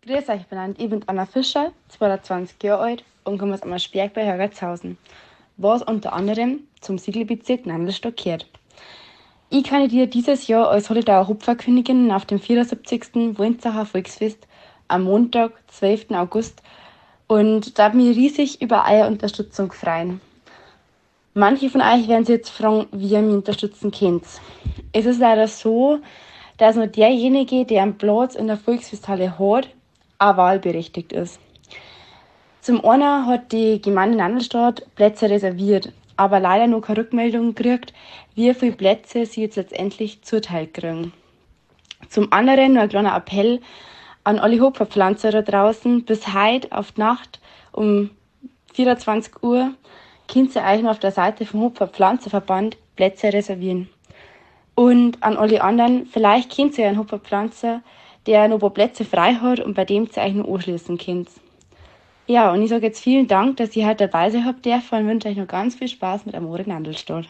Grüß euch, ich bin Anna Fischer, 22 Jahre alt und komme aus Ammersberg bei Hörgertshausen, was unter anderem zum Siegelbezirk Nandlstadt gehört. Ich kandidiere dieses Jahr als Holledauer Hopferkönigin auf dem 74. Winzacher Volksfest am Montag, 12. August und darf mich riesig über eure Unterstützung freuen. Manche von euch werden sich jetzt fragen, wie ihr mich unterstützen könnt. Es ist leider so, dass nur derjenige, der einen Platz in der Volksfesthalle hat, auch wahlberechtigt ist. Zum einen hat die Gemeinde Nandlstadt Plätze reserviert, aber leider noch keine Rückmeldung gekriegt, wie viele Plätze sie jetzt letztendlich zuteil kriegen. Zum anderen noch ein kleiner Appell an alle Hopferpflanzer da draußen. Bis heute auf die Nacht um 24 Uhr könnt ihr euch noch auf der Seite vom Hopferpflanzerverband Plätze reservieren. Und an alle anderen, vielleicht kennt ihr einen Hopferpflanzer, der noch ein paar Plätze frei hat und bei dem ihr euch noch anschließen könnt. Ja, und ich sage jetzt vielen Dank, dass ihr heute dabei sein habt dürfen und wünsche euch noch ganz viel Spaß mit Amore Nandlstadt.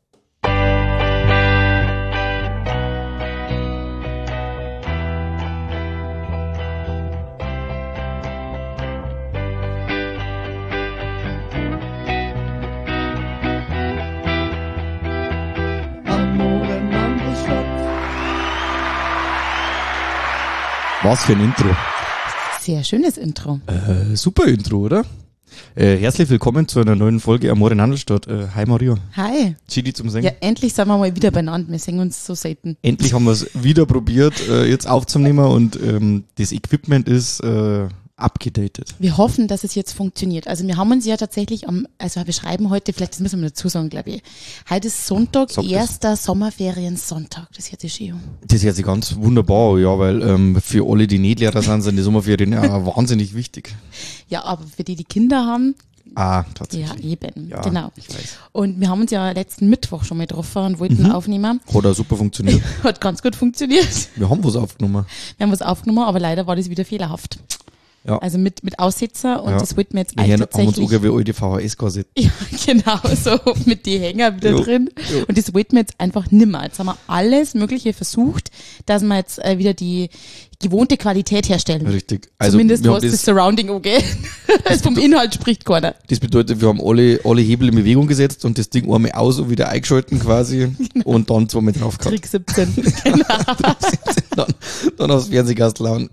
Was für ein Intro. Sehr schönes Intro. Super Intro, oder? Herzlich willkommen zu einer neuen Folge Amore Nandlstadt. Hi Maria. Hi. Chidi zum Singen. Ja, endlich sind wir mal wieder beieinander. Wir singen uns so selten. Endlich haben wir es wieder probiert, jetzt aufzunehmen und das Equipment ist abgedatet. Wir hoffen, dass es jetzt funktioniert. Also wir haben uns ja tatsächlich wir schreiben heute, vielleicht das müssen wir dazu sagen, glaube ich. Heute ist Sonntag, erster Sommerferien-Sonntag. Das hört sich schön an. Das hört sich ganz wunderbar, ja, weil für alle, die Nicht-Lehrer sind die Sommerferien ja wahnsinnig wichtig. Ja, aber für die Kinder haben, tatsächlich. ja, eben, ja, genau. Ich weiß. Und wir haben uns ja letzten Mittwoch schon mal getroffen und wollten aufnehmen. Hat auch super funktioniert. Hat ganz gut funktioniert. Wir haben was aufgenommen. Aber leider war das wieder fehlerhaft. Ja. Also mit Aussetzer und das wollten wir jetzt eigentlich tatsächlich. Wir haben uns wie alte VHS-Kassetten. Ja, genau, so mit die Hänger wieder drin. Jo. Und das wollten wir jetzt einfach nimmer. Jetzt haben wir alles Mögliche versucht, dass wir jetzt wieder die gewohnte Qualität herstellen. Richtig. Also zumindest was das Surrounding angeht. Also vom Inhalt spricht keiner. Das bedeutet, wir haben alle Hebel in Bewegung gesetzt und das Ding einmal aus und wieder eingeschalten quasi und dann zweimal drauf gehabt. Trick 17. Genau. dann aufs Fernsehgastl hauen.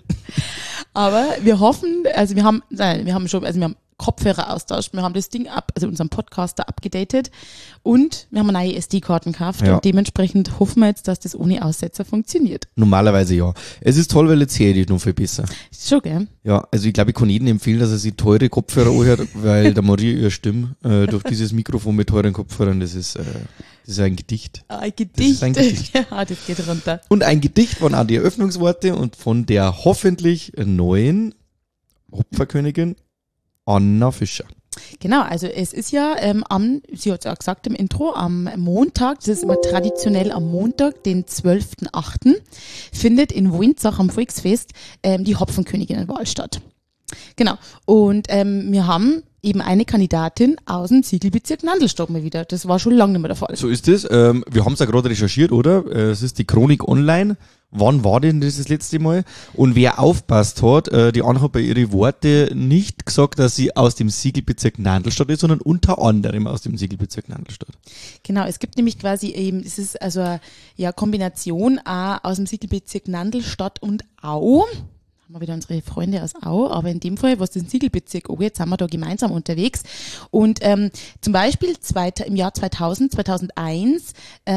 Aber wir hoffen, wir haben Kopfhörer austauscht, wir haben das Ding unseren Podcaster abgedatet und wir haben neue SD-Karten gekauft und dementsprechend hoffen wir jetzt, dass das ohne Aussetzer funktioniert. Normalerweise ja. Es ist toll, weil jetzt höre ich noch viel besser. Schon, gell? Ja, also ich glaube, ich kann jedem empfehlen, dass er sich teure Kopfhörer anhört, weil der Maria ihre Stimme durch dieses Mikrofon mit teuren Kopfhörern, das ist ein Gedicht. Ein Gedicht. Das ist ein Gedicht. Ja, das geht runter. Und ein Gedicht waren auch die Eröffnungsworte und von der hoffentlich neuen Hopferkönigin Anna Fischer. Genau, also es ist ja sie hat es auch gesagt im Intro, am Montag, das ist immer traditionell am Montag, den 12.8., findet in Winzach am Volksfest die Hopfenköniginnenwahl statt. Genau, und wir haben eben eine Kandidatin aus dem Siegelbezirk Nandlstadt mal wieder. Das war schon lange nicht mehr der Fall. So ist es. Wir haben es ja gerade recherchiert, oder? Es ist die Chronik online. Wann war denn das letzte Mal? Und wer aufpasst hat, die Anna hat bei ihren Worte nicht gesagt, dass sie aus dem Siegelbezirk Nandlstadt ist, sondern unter anderem aus dem Siegelbezirk Nandlstadt. Genau, es gibt nämlich quasi eben, es ist also eine Kombination auch aus dem Siegelbezirk Nandlstadt und Au. Haben wir wieder unsere Freunde aus Au, aber in dem Fall, was den Siegelbezirk angeht, sind wir da gemeinsam unterwegs. Und zum Beispiel im Jahr 2000, 2001,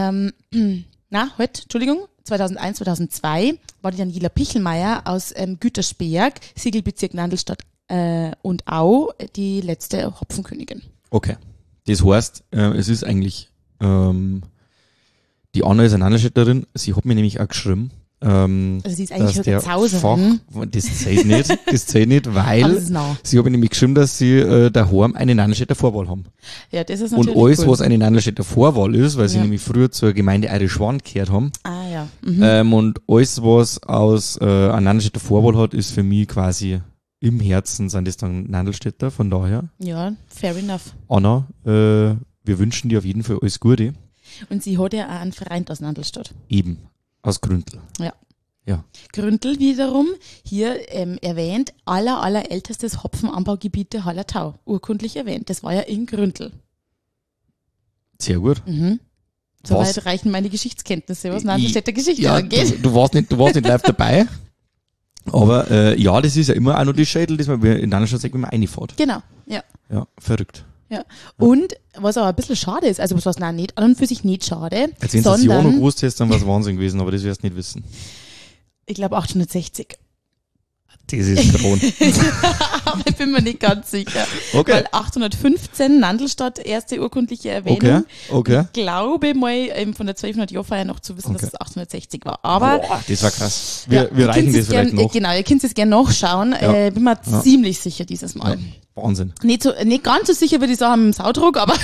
2001, 2002 war die Daniela Pichelmeier aus Gütersberg, Siegelbezirk Nandlstadt und Au, die letzte Hopfenkönigin. Okay. Das heißt, es ist eigentlich, die Anna ist eine Nandlstädterin, sie hat mir nämlich auch geschrieben, also sie ist eigentlich Hörgerzhausen. Das zählt nicht, weil sie haben nämlich geschrieben, dass sie daheim eine Nandlstädter Vorwahl haben. Ja, das ist natürlich und alles, cool. was eine Nandlstädter Vorwahl ist, weil sie nämlich früher zur Gemeinde Eirischwan gehört haben. Ah ja. Und alles, was aus einer Nandlstädter Vorwahl hat, ist für mich quasi im Herzen, sind das dann Nandlstädter, von daher. Ja, fair enough. Anna, wir wünschen dir auf jeden Fall alles Gute. Und sie hat ja auch einen Freund aus Nandlstadt. Eben. Aus Gründel. Ja. Ja. Gründel wiederum, hier erwähnt, allerältestes Hopfenanbaugebiet der Hallertau, urkundlich erwähnt. Das war ja in Gründel. Sehr gut. Soweit reichen meine Geschichtskenntnisse, was Nandelstädter Geschichte angeht. Du warst nicht live dabei. Aber ja, das ist ja immer auch noch die Schädel, das man in Nandelstadt sagt, wenn man reinfährt. Genau, ja. Ja, verrückt. Ja. Und was aber ein bisschen schade ist, also was nicht an und für sich nicht schade, als wenn du das Jahr noch gewusst hättest, dann war es Wahnsinn gewesen, aber das wirst du nicht wissen. Ich glaube 860. Das ist Kron. Aber ich bin mir nicht ganz sicher. Okay. Weil 815 Nandelstadt, erste urkundliche Erwähnung. Okay. Ich glaube mal von der 1200-Jahr-Feier noch zu wissen, dass es 860 war. Aber das war krass. Wir reichen das vielleicht noch. Genau, ihr könnt es gerne nachschauen. Bin mir ziemlich sicher dieses Mal. Ja. Wahnsinn. Nicht ganz so sicher, würde ich sagen, im Saudruck, aber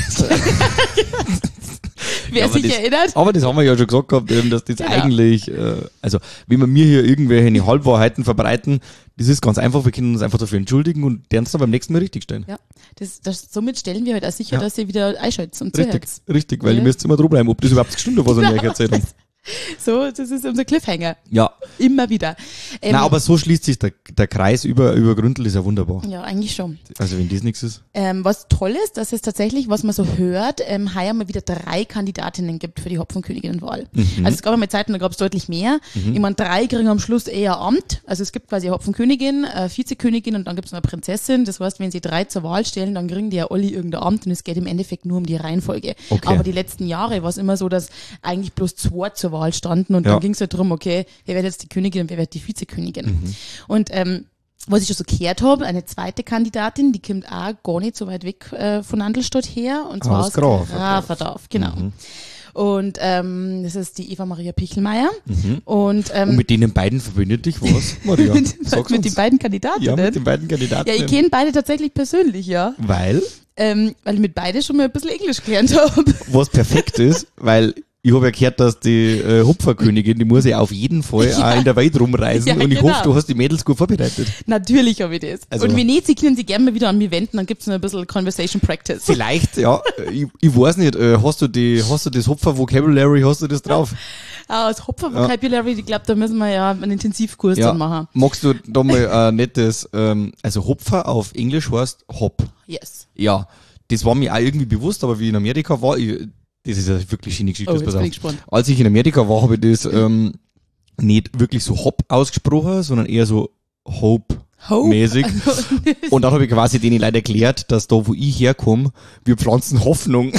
wer sich erinnert. Aber das haben wir ja schon gesagt gehabt, dass das eigentlich, also wenn wir mir hier irgendwelche Halbwahrheiten verbreiten, das ist ganz einfach, wir können uns einfach dafür entschuldigen und deren es dann beim nächsten Mal richtig stellen. Ja, somit stellen wir halt auch sicher, dass ihr wieder einschaltet und zuhört. Richtig, weil ihr müsst immer dranbleiben, ob das überhaupt gestimmt hat, was wir euch erzählt haben. So, das ist unser Cliffhanger. Ja. Immer wieder. Nein, aber so schließt sich der Kreis über Gründel, ist ja wunderbar. Ja, eigentlich schon. Also wenn das nichts ist. Was toll ist, dass es tatsächlich, was man so hört, heuer mal wieder 3 Kandidatinnen gibt für die Hopfenköniginnenwahl. Also es gab einmal Zeiten, da gab es deutlich mehr. Ich meine, 3 kriegen am Schluss eher Amt. Also es gibt quasi eine Hopfenkönigin, eine Vizekönigin und dann gibt es noch eine Prinzessin. Das heißt, wenn sie 3 zur Wahl stellen, dann kriegen die ja alle irgendein Amt und es geht im Endeffekt nur um die Reihenfolge. Okay. Aber die letzten Jahre war es immer so, dass eigentlich bloß 2 zur Wahl standen und dann ging es halt darum, okay, wer wird jetzt die Königin und wer wird die Vizekönigin. Und was ich schon so gehört habe, eine zweite Kandidatin, die kommt auch gar nicht so weit weg von Nandelstadt her, und zwar aus Graferdorf, genau. Und das ist die Eva Maria Pichelmeier. Und mit denen beiden verbindet dich was, Maria? mit den beiden Kandidatinnen? Ja, mit den beiden Kandidatinnen. Ja, ich kenne beide tatsächlich persönlich, ja. Weil ich mit beiden schon mal ein bisschen Englisch gelernt habe. Was perfekt ist, weil ich habe ja gehört, dass die Hopferkönigin, die muss ja auf jeden Fall auch in der Welt rumreisen, Ja, und ich genau. hoffe, du hast die Mädels gut vorbereitet. Natürlich habe ich das. Also- und wenn nicht, sie können sich gerne mal wieder an mich wenden, dann gibt es noch ein bisschen Conversation Practice. Vielleicht, ja, ich weiß nicht, hast du das Hopfer-Vocabulary, hast du das drauf? Das Hopfer-Vocabulary, ich glaube, da müssen wir ja einen Intensivkurs dann machen. Magst du da mal ein nettes, also Hopfer auf Englisch heißt Hop. Yes. Ja, das war mir auch irgendwie bewusst, aber wie ich in Amerika war, das ist ja wirklich schöne Geschichte. Jetzt bin ich gespannt. Als ich in Amerika war, habe ich das nicht wirklich so Hop ausgesprochen, sondern eher so Hope-mäßig. Und dann habe ich quasi denen leider erklärt, dass da, wo ich herkomme, wir pflanzen Hoffnung.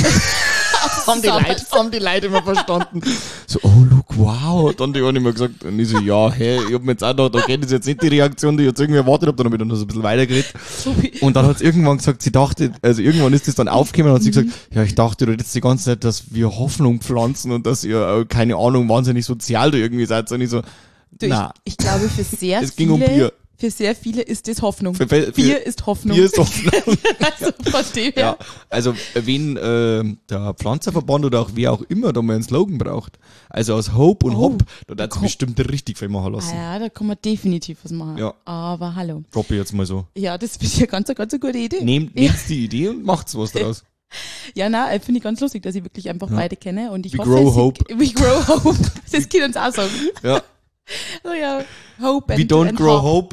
haben die Leute immer verstanden. So, oh, look, wow. Dann die haben immer gesagt, und ich so, ja, hey, ich hab mir jetzt auch gedacht, okay, das ist jetzt nicht die Reaktion, die ich jetzt irgendwie erwartet habe. Dann habe ich dann noch so ein bisschen weitergeredet. Und dann hat sie irgendwann gesagt, sie dachte, also irgendwann ist das dann aufgekommen und hat sie gesagt, ja, ich dachte du jetzt die ganze Zeit, dass wir Hoffnung pflanzen und dass ihr, keine Ahnung, wahnsinnig sozial da irgendwie seid. Und ich so, na. Ich glaube, für sehr es ging um Bier. Für sehr viele ist das Hoffnung. Bier ist Hoffnung. Bier ist Hoffnung. Also von dem her. Ja, also wenn der Pflanzerverband oder auch wer auch immer da mal einen Slogan braucht, also aus Hope und Hop, da darf es bestimmt richtig viel machen lassen. Ja, da kann man definitiv was machen. Ja. Aber hallo. Droppe ich jetzt mal so. Ja, das ist ja ganz eine gute Idee. Nehmt die Idee und macht's was draus. Ja, finde ich ganz lustig, dass ich wirklich einfach beide kenne. Und ich We hoffe, grow hope. We grow hope. Das können uns auch sagen. Ja. Oh ja, Hope and We don't and grow hop. hope,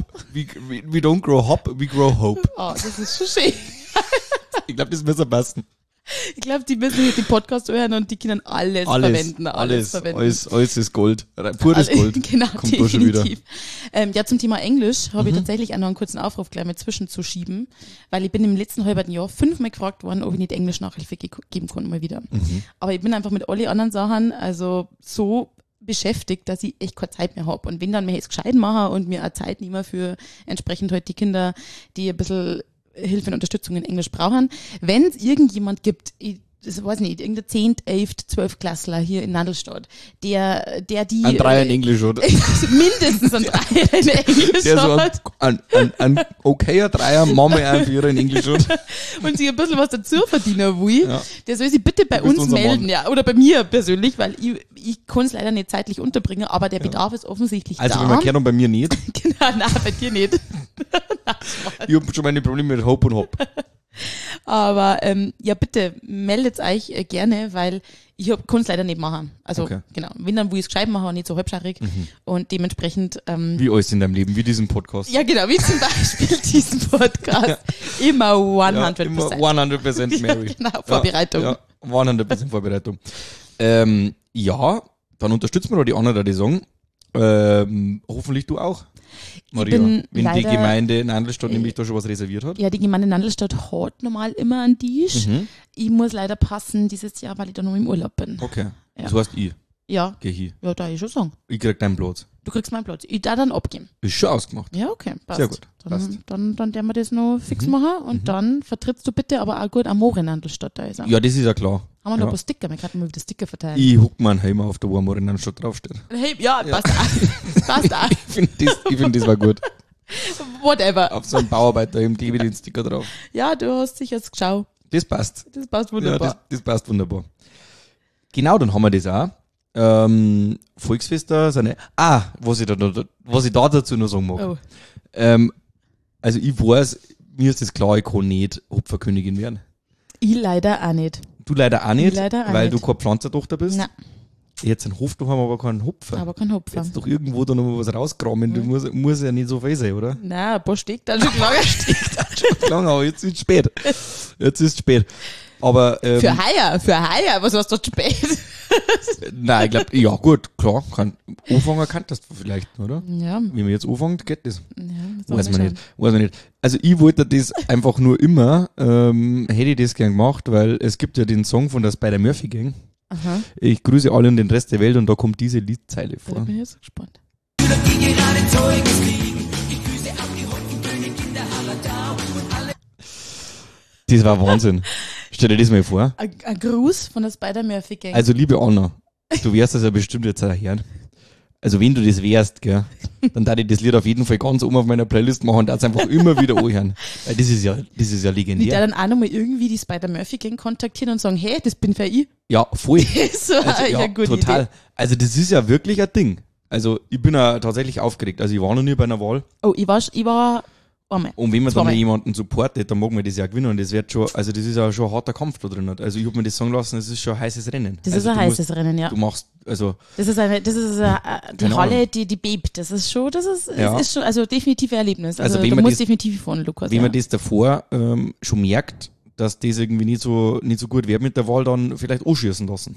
we don't grow hop, we grow hope. Oh, das ist schon schön. Ich glaube, das müssen wir passen. Ich glaube, die müssen hier den Podcast hören und die können alles verwenden. Alles verwenden. Alles ist Gold. Pures Gold. Genau, Kommt da schon wieder. definitiv. Ja, zum Thema Englisch habe ich tatsächlich auch noch einen kurzen Aufruf gleich mal zwischenzuschieben, weil ich bin im letzten halben Jahr 5-mal gefragt worden, ob ich nicht Englisch-Nachhilfe geben kann, mal wieder. Aber ich bin einfach mit allen anderen Sachen, also so beschäftigt, dass ich echt keine Zeit mehr habe. Und wenn dann mir jetzt gescheit mache und mir auch Zeit nehme für entsprechend halt die Kinder, die ein bisschen Hilfe und Unterstützung in Englisch brauchen. Wenn es irgendjemand gibt, das weiß nicht, irgendein 10., 11., 12. Klassler hier in Nandelstadt, der die... Ein Dreier in Englisch, oder? Mindestens ein Dreier in Englisch Der so hat. ein okayer Dreier, Mama ein Vierer in Englisch hat. Und sich ein bisschen was dazu verdienen will, Ja. der soll sich bitte bei Du bist uns unser melden, Mann. ja, oder bei mir persönlich, weil ich kann es leider nicht zeitlich unterbringen, aber der Bedarf ist offensichtlich Also da. wenn man kennt und bei mir nicht. Genau, nein, bei dir nicht. Ich habe schon meine Probleme mit Hope und Hop. Aber ja, bitte meldet euch gerne, weil ich kann es leider nicht machen. Also Okay. genau, wenn dann, wo ich es gescheit mache, nicht so halbscharig und dementsprechend Wie alles in deinem Leben, wie diesen Podcast. ja genau, wie zum Beispiel diesen Podcast. Immer 100%. Immer 100% Mary. Genau, Vorbereitung. Ja, 100% Vorbereitung. Ja, dann unterstützen wir doch die anderen, die sagen. Hoffentlich du auch, Maria. bin Wenn die leider- Gemeinde Nandelstadt nämlich da schon was reserviert hat. Ja, die Gemeinde Nandelstadt hat normal immer einen Tisch. Mhm. Ich muss leider passen dieses Jahr, weil ich da noch im Urlaub bin. Okay. Ja. Das heißt, ich Ja, gehe hier. ja, da ich schon sagen. Ich krieg deinen Platz. Du kriegst meinen Platz. Ich da dann abgeben. Ist schon ausgemacht. Ja, okay, passt. Sehr gut, passt. Dann werden wir das noch fix machen und dann vertrittst du bitte aber auch gut Amore Nandelstadt da ist. Ja, das ist ja klar. Haben wir noch Ja. ein paar Sticker? Wir könnten mal wieder Sticker verteilen. Ich huck mir einen Helm auf, da wo am Nandelstadt draufsteht. Hey, ja, passt auch. Passt auch. Ich finde, das war gut. Whatever. Auf so einen Bauarbeiterhelm klebe ich den Sticker drauf. Ja, du hast sicher jetzt geschaut. Das passt. Das passt Ja, wunderbar. das passt wunderbar. Genau, dann haben wir das auch. Volksfester sind was ich da dazu noch sagen mag. Oh. Also ich weiß, mir ist das klar, ich kann nicht Hopferkönigin werden. Ich leider auch nicht. Du leider auch nicht, leider auch weil nicht. du keine Pflanzertochter bist. Nein, Jetzt einen Hof daheim, aber keinen Hopfer. aber kein Hopfer. Jetzt doch irgendwo da noch mal was rauskramen. Du muss ja nicht so viel sein, oder? Nein, ein paar Stück dann schon klar. Lang, aber jetzt ist es spät. Jetzt ist es spät. Aber Für heuer, was hast du spät? nein, ich glaube, ja gut, klar, anfangen kannst du vielleicht, oder? Ja, Wenn man jetzt anfängt, geht das. ja Weiß man nicht. Also ich wollte das einfach nur immer, hätte ich das gern gemacht, weil es gibt ja den Song von der Spider-Murphy Gang. Aha, Ich grüße alle und den Rest der Welt und da kommt diese Liedzeile da vor. bin ich jetzt gespannt. Das war Wahnsinn. Stell dir das mal vor. Ein Gruß von der Spider-Murphy-Gang. Also liebe Anna, du wärst das ja bestimmt jetzt erhören. Also wenn du das wärst, gell, dann darf ich das Lied auf jeden Fall ganz oben auf meiner Playlist machen und darf es einfach immer wieder anhören. Weil das ist ja Wie der legendär. dann auch nochmal irgendwie die Spider-Murphy-Gang kontaktieren und sagen, hey, das bin für ich. Ja, voll. So Also, eine ja, gute total. Idee. Also das ist ja wirklich ein Ding. Also ich bin ja tatsächlich aufgeregt. Also ich war noch nie bei einer Wahl. Oh, ich war einmal. Und wenn man dann Zweimal. jemanden supportet, dann mag man das ja gewinnen. Und das wird schon, also das ist ja schon ein harter Kampf da drin. Also ich hab mir das sagen lassen, es ist schon ein heißes Rennen. Das also ist ein du heißes Rennen, ja. Du machst, also Das ist die Keine Halle, Ahnung. die bebt. Das ist schon, Ja. es ist schon, also definitiv ein Erlebnis. Also, Also wenn du man musst das- definitiv von Lukas. wenn ja. man das davor schon merkt, dass das irgendwie nicht so gut wird mit der Wahl, dann vielleicht anschießen lassen.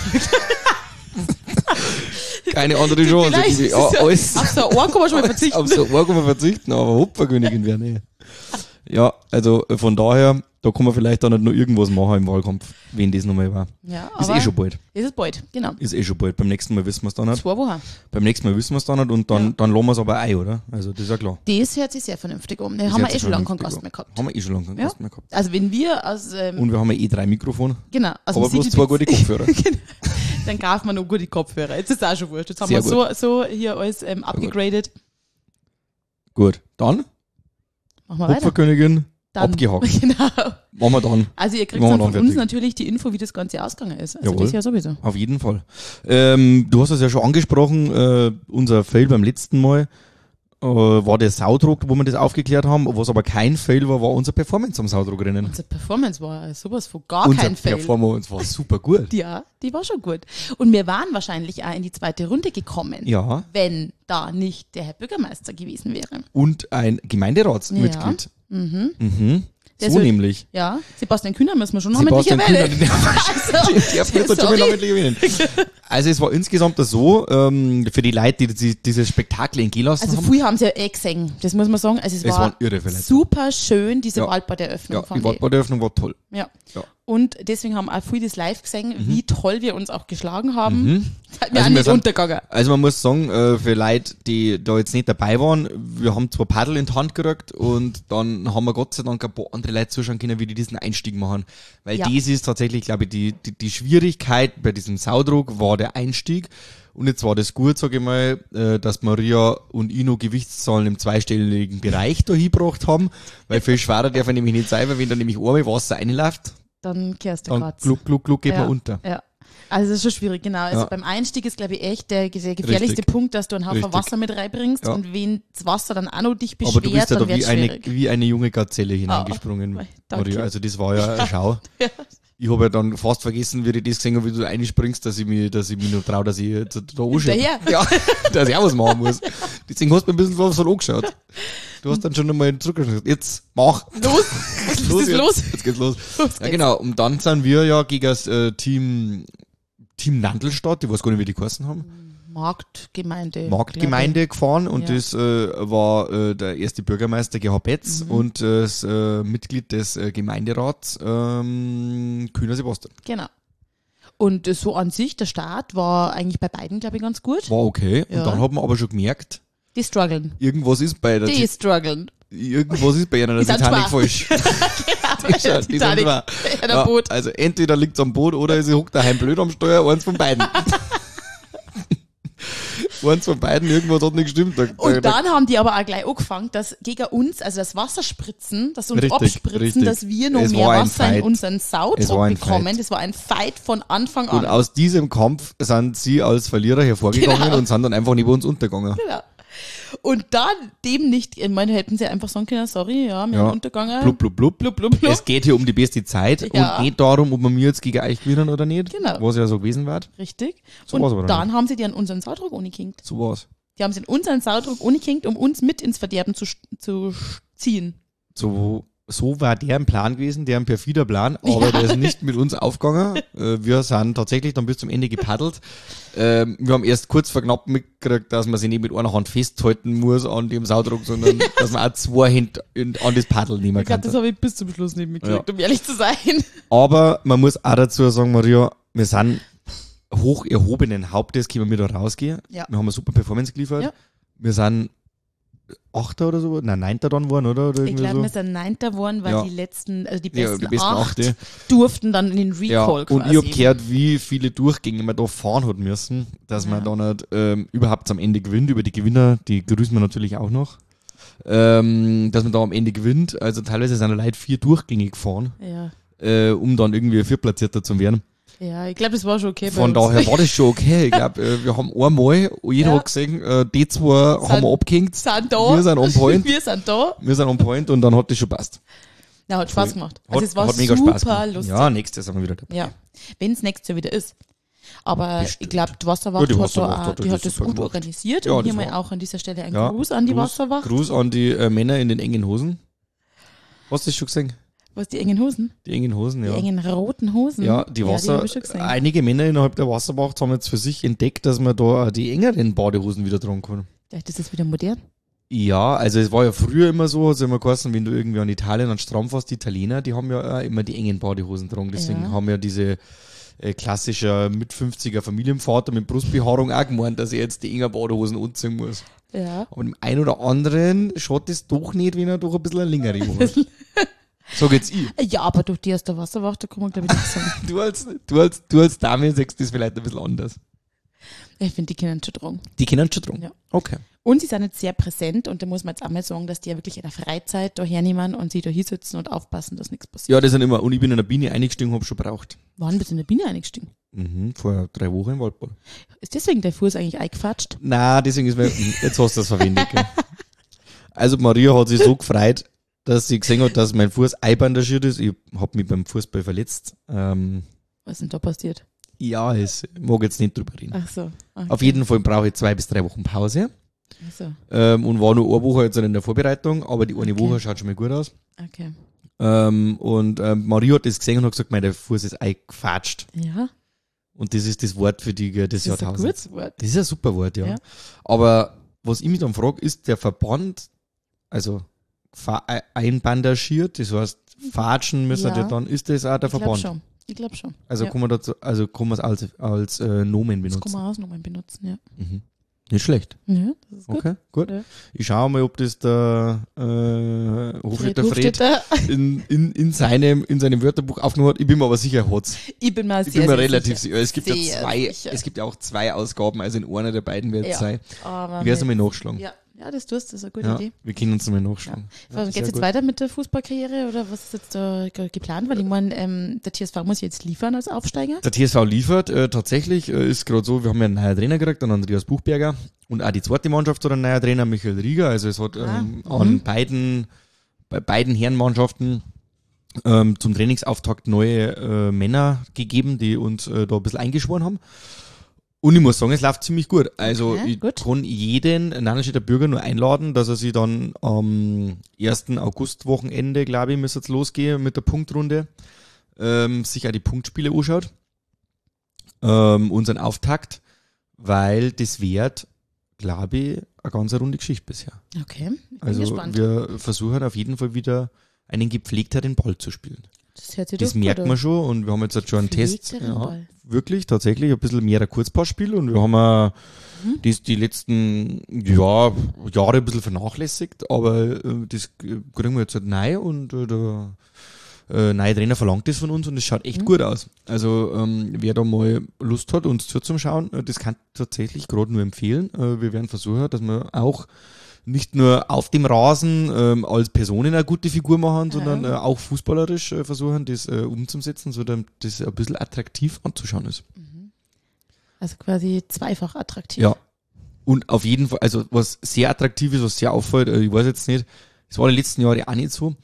Keine andere Chance. Vielleicht Irgendwie. ist es ja- Alles, Auf so ein Ohr kann man schon mal verzichten. auf so ein kann man verzichten, aber Hopferkönigin wäre nicht. Ja, also von daher, da kann man vielleicht dann nicht nur irgendwas machen im Wahlkampf, wenn das nochmal war. Ja, Ist aber schon bald. ist es bald, genau. Ist schon bald. Beim nächsten Mal wissen wir es dann nicht. 2 Wochen. Beim nächsten Mal wissen wir es dann nicht und dann lassen wir es aber ein, oder? Also das ist ja klar. Das hört sich sehr vernünftig an. Da Das haben wir hört sich schon lange keinen vernünftig Gast an. mehr gehabt. Haben wir schon lange keinen Ja. Gast mehr gehabt. Also wenn wir aus, Und wir haben ja 3 Mikrofone, genau, aus aber dem bloß 2 gute Kopfhörer. dann kaufen wir noch gute Kopfhörer. Jetzt ist es auch schon wurscht. Jetzt haben Sehr wir so hier alles abgegradet. Gut, dann Machen wir weiter. Hopferkönigin, Dann. abgehakt. Genau. Machen wir dann. Also ihr kriegt Machen wir dann dann von uns fertig. natürlich die Info, wie das Ganze ausgegangen ist. Also Jawohl. das ja sowieso. Auf jeden Fall. Du hast es ja schon angesprochen, unser Fail beim letzten Mal war der Saudruck, wo wir das aufgeklärt haben. Was aber kein Fail war unser Performance am Saudruckrennen. Unsere Performance war sowas von gar Unser kein Fail. Performance war super gut. Ja, die war schon gut. Und wir waren wahrscheinlich auch in die zweite Runde gekommen, Ja. wenn da nicht der Herr Bürgermeister gewesen wäre. Und ein Gemeinderatsmitglied. Mhm. Der So soll- nämlich. Ja, Sebastian Kühner müssen wir schon namentlich Sebastian erwähnen. Kühner, Also, den darf man jetzt schon sorry. mal namentlich erwähnen. Also es war insgesamt so, für die Leute, die dieses Spektakel entgehen lassen Also haben. früher haben sie ja gesehen, das muss man sagen. Also es Es war waren irre viele Leute. super schön, diese Ja. Waldbaderöffnung Ja, fand die ich. Waldbaderöffnung war toll. Ja. Ja. Und deswegen haben auch viele das live gesehen, wie toll wir uns auch geschlagen haben. Mhm. Hat mir Also auch wir nicht sind- untergegangen. Also man muss sagen, für Leute, die da jetzt nicht dabei waren, wir haben 2 Paddel in die Hand gekriegt und dann haben wir Gott sei Dank ein paar andere Leute zuschauen können, wie die diesen Einstieg machen. Weil Ja. das ist tatsächlich, glaube ich, die Schwierigkeit bei diesem Saudruck war der Einstieg. Und jetzt war das gut, sage ich mal, dass Maria und ich noch Gewichtszahlen im zweistelligen Bereich da hingebracht haben, weil viel schwerer darf er nämlich nicht sein, weil wenn da nämlich einmal Wasser reinläuft, Dann kehrst du dann Graz. gluck, gluck, gluck geht ja. man unter. Ja. Also das ist schon schwierig, genau. Also Ja. beim Einstieg ist, glaube ich, echt der gefährlichste Richtig. Punkt, dass du einen Haufen Richtig. Wasser mit reinbringst Ja. und wenn das Wasser dann auch noch dich Aber beschwert, du bist ja dann da wird es schwierig. wie eine junge Gazelle hineingesprungen, danke. Maria. Also das war ja eine Schau. Ich habe ja dann fast vergessen, wie ich das gesehen habe, wie du einspringst, dass ich mich noch traue, dass ich jetzt da anschaue. Hinterher. Ja, dass ich auch was machen muss. Deswegen hast du mir ein bisschen was so angeschaut. Du hast dann schon einmal zurückgeschaut. Jetzt, mach. Los! Was ist los? Jetzt geht's los. Los Ja, geht's. genau. Und dann sind wir ja gegen das Team Nandelstadt, ich weiß gar nicht, wie die geheißen haben. Marktgemeinde gefahren und Ja. das war der erste Bürgermeister Gerhard Betz und das Mitglied des Gemeinderats Kühner Sebastian. Genau. Und so an sich, der Start war eigentlich bei beiden, glaube ich, ganz gut. War okay. Ja. Und dann hat man aber schon gemerkt, Die strugglen. irgendwas ist bei der Die strugglen. irgendwas ist bei einer Die sind Titanic schwach. falsch. Genau, Die sind Titanic, schwach. der Boot. Also entweder liegt's am Boot oder sie hockt daheim blöd am Steuer, eins von beiden. Eins von beiden, irgendwas hat nicht gestimmt. Und dann haben die aber auch gleich angefangen, dass gegen uns, also das Wasser spritzen, dass uns Richtig, abspritzen, richtig. dass wir noch Es mehr war ein Wasser in Fight. unseren Es war Sautrog ein bekommen. Fight. Das war ein Fight von Anfang Und an. aus diesem Kampf sind sie als Verlierer hervorgegangen Genau. und sind dann einfach neben uns untergegangen. Genau. Und dann dem nicht, ich meine, hätten sie einfach sagen können, sorry, ja, wir Ja. haben untergegangen. Blub, blub, blub. Blub, blub, blub. Es geht hier um die beste Zeit Ja. und nicht darum, ob wir mir jetzt gegen euch gewinnen oder nicht. Genau. Was ja so gewesen wird. Richtig. So war's aber Und dann dann haben sie die an unseren Sautrog angehängt. So war's. Die haben sie in unseren Sautrog angehängt, um uns mit ins Verderben zu ziehen. So war deren Plan gewesen, deren perfider Plan, aber der ist nicht mit uns aufgegangen. Wir sind tatsächlich dann bis zum Ende gepaddelt. Wir haben erst kurz vor knapp mitgekriegt, dass man sich nicht mit einer Hand festhalten muss an dem Saudruck, sondern dass man auch zwei Hände an das Paddel nehmen Ich glaube, kann. das habe ich bis zum Schluss nicht mitgekriegt, um ehrlich zu sein. Aber man muss auch dazu sagen, Maria, wir sind hoch erhobenen Hauptes, können wir da rausgehen. Ja. Wir haben eine super Performance geliefert. Ja. Wir sind Achter oder so, nein, Neunter dann waren, oder Ich irgendwie glaube, so. wir sind Neunter geworden, weil Ja. die letzten, also die Ja, besten, die besten acht Achte. durften dann in den Recall Ja, und quasi. ich hab gehört, wie viele Durchgänge man da fahren hat müssen, dass Ja. man da nicht überhaupt am Ende gewinnt. Über die Gewinner, die grüßen wir natürlich auch noch. Dass man da am Ende gewinnt. Also teilweise sind Leute 4 Durchgänge gefahren, Ja. um dann irgendwie Viertplatzierter zu werden. Ja, ich glaube, das war schon okay. Von bei uns. daher war das schon okay. Ich glaube, wir haben einmal, jeder Ja. hat gesehen, die zwei haben wir abgehängt. Sind da. Wir sind on point. Wir sind da. Wir sind on point und dann hat das schon passt. Ja, hat Spaß gemacht. Hat, Also es war hat mega super Spaß gemacht. lustig. Ja, nächstes Jahr sind wir wieder dabei. Ja. Wenn es nächstes Jahr wieder ist. Aber Bestimmt. ich glaube, die Wasserwacht, Ja, die hat, Wasserwacht da auch, hat die das hat das super gut gemacht. organisiert. Ja, und hier das mal war- auch an dieser Stelle ein Ja, Gruß an die Wasserwacht. Gruß an die Männer in den engen Hosen. Hast du das schon gesehen? Was, die engen Hosen? Die engen Hosen, ja. Die engen roten Hosen? Ja, die Wasser, hab ich schon gesehen. einige Männer innerhalb der Wasserwacht haben jetzt für sich entdeckt, dass man da auch die engeren Badehosen wieder tragen kann. Vielleicht ist das wieder modern. Ja, also es war ja früher immer so, hat es immer geheißen, wenn du irgendwie an Italien, an den Strand fährst, die Italiener, die haben ja auch immer die engen Badehosen tragen. Deswegen Ja. haben ja diese klassischer mit 50er Familienvater mit Brustbehaarung auch gemeint, dass er jetzt die enger Badehosen anziehen muss. Ja. Aber dem einen oder anderen schaut es doch nicht, wenn er doch ein bisschen eine längere hat. Sag jetzt ich. Ja, aber durch die aus der Wasserwacht, da kann man glaube ich nichts sagen. Du als Dame sagst das vielleicht ein bisschen anders. Ich finde, die können schon tragen. Die kennen schon drum. Ja. Okay. Und sie sind jetzt sehr präsent und da muss man jetzt auch mal sagen, dass die ja wirklich in der Freizeit da hernehmen und sie da hinsitzen und aufpassen, dass nichts passiert. Ja, das sind immer, und ich bin in der Biene eingestiegen, hab schon braucht. Wann bist du in der Biene eingestiegen? Vor 3 Wochen im Waldbad. Ist deswegen der Fuß eigentlich eingefatscht? Na, deswegen ist mir, jetzt hast du das verwendet. Gell? Also Maria hat sich so gefreut, dass sie gesehen hat, dass mein Fuß einbandagiert ist. Ich hab mich beim Fußball verletzt. Was ist denn da passiert? Ja, ich mag jetzt nicht drüber reden. Ach so. Okay. Auf jeden Fall brauche ich 2 bis 3 Wochen Pause. Ach so. Und war nur eine Woche jetzt in der Vorbereitung, aber die eine Okay. Woche schaut schon mal gut aus. Okay. Maria hat das gesehen und hat gesagt, mein Fuß ist eingefatscht. Ja. Und das ist das Wort für des Das ist ein Jahrtausends. gutes Wort. Das ist ein super Wort, ja. Ja. Aber was ich mich dann frage, ist der Verband, also einbandagiert, das heißt, fatschen müssen Ja. ja dann, ist das auch der Ich glaube Verband? schon. Ich glaube schon. Also ja. kann man dazu, also kann man es als Nomen Das kann benutzen. man auch nochmal benutzen, ja. Mhm. Nicht schlecht. Ja, das ist gut. Okay, gut. Ja. Ich schaue mal, ob das der Hofstädter Fred Hofstädter. in seinem Wörterbuch aufgenommen hat. Ich bin mir aber sicher, er hat's. Ich bin mir Ich sehr, bin mir sehr relativ sicher. sicher. Es gibt Sehr ja sicher. es gibt ja auch 2 Ausgaben, also in einer der beiden wird es Ja. sein. Aber Ich werde es mit- einmal nachschlagen. Ja, Ja, das tust, das ist eine gute Ja, Idee. wir können uns mal nachschauen. Ja, Geht es jetzt weiter mit der Fußballkarriere oder was ist jetzt da geplant? Weil ich meine, der TSV muss jetzt liefern als Aufsteiger. Der TSV liefert tatsächlich, ist gerade so, wir haben ja einen neuen Trainer gekriegt, den Andreas Buchberger, und auch die zweite Mannschaft hat einen neuen Trainer, Michael Rieger. Also es hat bei beiden Herrenmannschaften zum Trainingsauftakt neue Männer gegeben, die uns da ein bisschen eingeschworen haben. Und ich muss sagen, es läuft ziemlich gut. Also ich kann jeden Nannenstädter Bürger nur einladen, dass er sich dann am 1. August-Wochenende, glaube ich, müsste jetzt losgehen mit der Punktrunde, sich auch die Punktspiele anschaut, unseren Auftakt, weil das wird, glaube ich, eine ganz runde Geschichte bisher. Okay, ich bin also gespannt. Wir versuchen auf jeden Fall wieder einen gepflegteren Ball zu spielen. Das hört sich Das doch merkt gut man an. schon und wir haben jetzt halt schon einen Test. Pflegteren Ja, Ball. wirklich, tatsächlich ein bisschen mehr ein Kurzpassspiel und wir haben die letzten Jahre ein bisschen vernachlässigt, aber das kriegen wir jetzt halt neu und der neue Trainer verlangt das von uns und es schaut echt gut aus. Also wer da mal Lust hat, uns zuzuschauen, das kann ich tatsächlich gerade nur empfehlen. Wir werden versuchen, dass wir auch nicht nur auf dem Rasen als Personen eine gute Figur machen, sondern auch fußballerisch versuchen, das umzusetzen, sodass das ein bisschen attraktiv anzuschauen ist. Also quasi zweifach attraktiv. Ja. Und auf jeden Fall, also was sehr attraktiv ist, was sehr auffällt, ich weiß jetzt nicht, das war die letzten Jahre auch nicht so.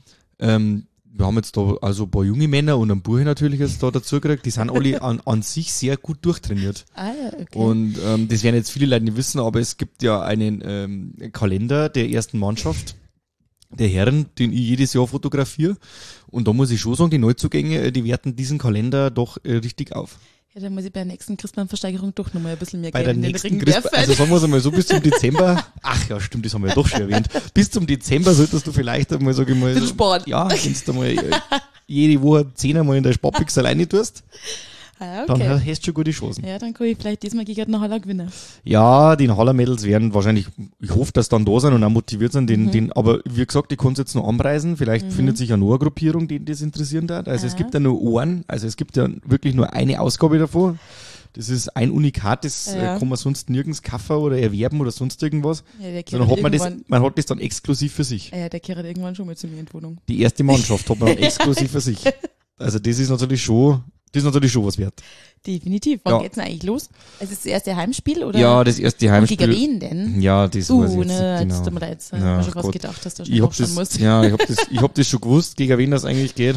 Wir haben jetzt da also ein paar junge Männer und einen Burschen natürlich jetzt da dazu gekriegt, die sind alle an sich sehr gut durchtrainiert. Ah ja, okay. Und das werden jetzt viele Leute nicht wissen, aber es gibt ja einen Kalender der ersten Mannschaft, der Herren, den ich jedes Jahr fotografiere. Und da muss ich schon sagen, die Neuzugänge, die werten diesen Kalender doch richtig auf. Ja, dann muss ich bei der nächsten Christbahnversteigerung doch nochmal ein bisschen mehr Bei Geld der in den nächsten Ring Christbaum, werfen. also sagen wir es einmal so, bis zum Dezember, ach ja, stimmt, das haben wir ja doch schon erwähnt, bis zum Dezember solltest du vielleicht einmal, sag ich mal, Den Sport. ja, wenn du mal jede Woche 10 Mal in der Sparpix alleine tust, Ah, dann okay. hast du schon gute Chancen. Ja, dann kann ich vielleicht diesmal gegen den Haller gewinnen. Ja, die Haller-Mädels werden wahrscheinlich, ich hoffe, dass dann da sind und auch motiviert sind, aber wie gesagt, ich kann es jetzt noch anpreisen, vielleicht findet sich ja noch eine Gruppierung, die das interessieren hat. Also es gibt ja nur einen, also es gibt ja wirklich nur eine Ausgabe davon. Das ist ein Unikat, das kann man sonst nirgends kaufen oder erwerben oder sonst irgendwas. Ja, der Sondern hat irgendwann, man hat das dann exklusiv für sich. ja, der kehrt irgendwann schon mal zu mir in die Wohnung. Die erste Mannschaft hat man dann exklusiv für sich. Also das ist natürlich schon was wert. Definitiv. Wann Ja. geht's denn eigentlich los? Also das erste Heimspiel oder? Ja, das erste Und Heimspiel. gegen wen denn? Ja, das weiß ich jetzt Ne, nicht jetzt genau. tut mir leid, Ja, hab schon fast Gott. gedacht, dass du Ich schon hab aufschauen musst. ich hab das schon gewusst, gegen wen das eigentlich geht.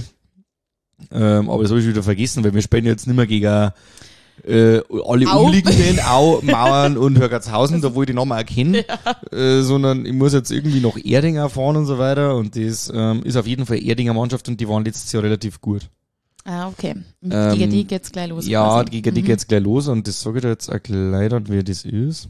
Aber das habe ich wieder vergessen, weil wir spielen jetzt nicht mehr gegen alle Au. Umliegenden, Au, Mauern und Hörgertshausen, da wo ich die Namen auch kenne, sondern ich muss jetzt irgendwie nach Erdinger fahren und so weiter und das ist auf jeden Fall Erdinger Mannschaft und die waren letztes Jahr relativ gut. Ah, okay. Gegen die geht's gleich los. Ja, quasi. gegen die geht's gleich los und das sage ich dir jetzt auch gleich, dann, wer das ist.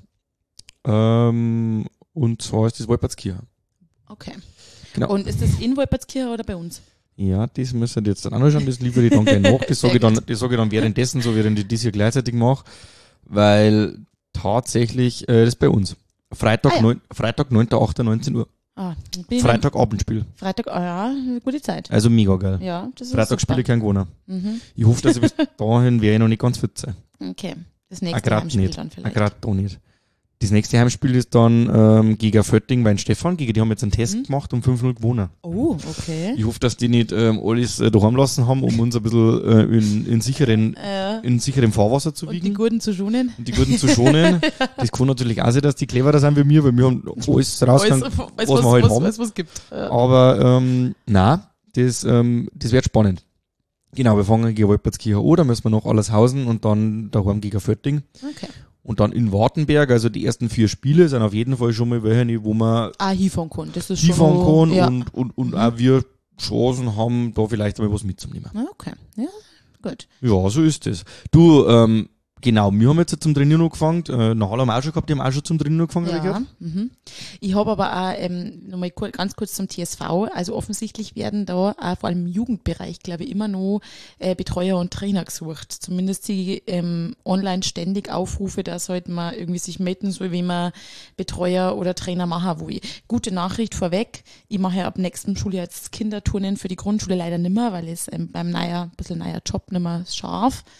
Und zwar ist das Wolpertskirche. Okay. Genau. Und ist das in Wolpertskirche oder bei uns? Ja, das müsst ihr jetzt dann auch noch schauen, das liefere ich dann gleich nach. Das sage ich dann währenddessen, so während ich das hier gleichzeitig mache, weil tatsächlich das ist bei uns. Freitag, 9. 8. 19 Uhr. Ah, bin ich Freitagabendspiel. Freitag, ja, gute Zeit. Also mega geil. Ja, das ist Freitag spiele ich super. kein gewonnen. Mhm. Ich hoffe, dass ich bis dahin werde ich noch nicht ganz fit sein. Okay. Das Ah, nächste grad Heimspiel nicht. dann vielleicht. Gerade da nicht. Das nächste Heimspiel ist dann gegen Fötting Weinstefan. Gegen die haben jetzt einen Test gemacht und 5-0 gewonnen. Oh, okay. Ich hoffe, dass die nicht alles daheim lassen haben, um uns ein bisschen in sicherem Fahrwasser zu Und die wiegen. Guten zu schonen. Und die Guten zu schonen. Das kann natürlich auch sein, dass die cleverer sind wie wir, weil wir haben alles rausgegangen, was wir halt haben. was gibt. Ja. Aber das wird spannend. Genau, wir fangen gegen Wolpertskirche an, da müssen wir noch alles hausen und dann daheim gegen Fötting. Okay. Und dann in Wartenberg, also die ersten 4 Spiele sind auf jeden Fall schon mal welche, wo man Hiefern kann. Das ist Skifahren schon. kann Ja. und auch wir Chancen haben, da vielleicht einmal was mitzunehmen. Ah, okay. Ja, gut. Ja, so ist es. Du, genau, wir haben jetzt zum Trainieren angefangen, nachher haben wir auch schon gehabt, die haben auch schon zum Trainieren angefangen, Ja, Richard. Ich habe aber auch nochmal ganz kurz zum TSV, also offensichtlich werden da auch vor allem im Jugendbereich, glaube ich, immer noch Betreuer und Trainer gesucht. Zumindest die online ständig Aufrufe, dass halt man irgendwie sich melden soll, wie man Betreuer oder Trainer machen will. Gute Nachricht vorweg, ich mache ja ab nächstem Schuljahr jetzt Kinderturnen für die Grundschule leider nimmer, weil es beim bisschen neuer Job nimmer scharf.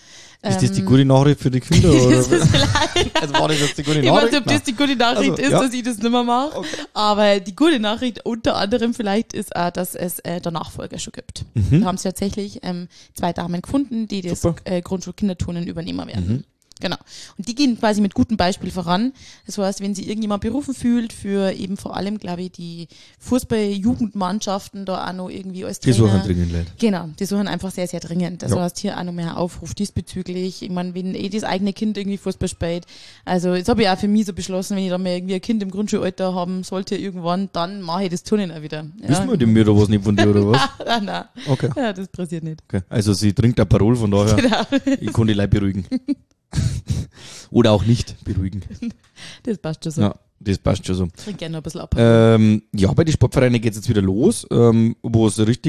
Ist das die gute Nachricht für die Kinder? Oder? Das ist vielleicht. Also war das jetzt die gute Ich weiß Nachricht? nicht, ob das die gute Nachricht Also, ist, ja. dass ich das nicht mehr mache. Okay. Aber die gute Nachricht unter anderem vielleicht ist auch, dass es der Nachfolger schon gibt. Wir haben es tatsächlich 2 Damen gefunden, die das Super. Grundschulkinderturnen übernehmen werden. Genau. Und die gehen quasi mit gutem Beispiel voran. Das heißt, wenn sich irgendjemand berufen fühlt, für eben vor allem, glaube ich, die Fußball-Jugendmannschaften da auch noch irgendwie als Die Trainer. suchen dringend Leute. Genau, die suchen einfach sehr, sehr dringend. Das Ja. heißt, hier auch noch mehr Aufruf diesbezüglich. Ich meine, wenn das eigene Kind irgendwie Fußball spielt. Also, jetzt habe ich auch für mich so beschlossen, wenn ich da mal irgendwie ein Kind im Grundschulalter haben sollte irgendwann, dann mache ich das Turnen auch wieder. Ja. Wissen wir dem mir da was nicht von dir, oder was? Nein, Okay. ja, das passiert nicht. Okay. Also sie trinkt ein Parol, von daher, Genau, ich kann die Leute beruhigen. Oder auch nicht beruhigen. das passt schon so. Ja, das passt schon so. Trink gerne noch ein bisschen ab. Ja, bei den Sportvereinen geht's jetzt wieder los. Wo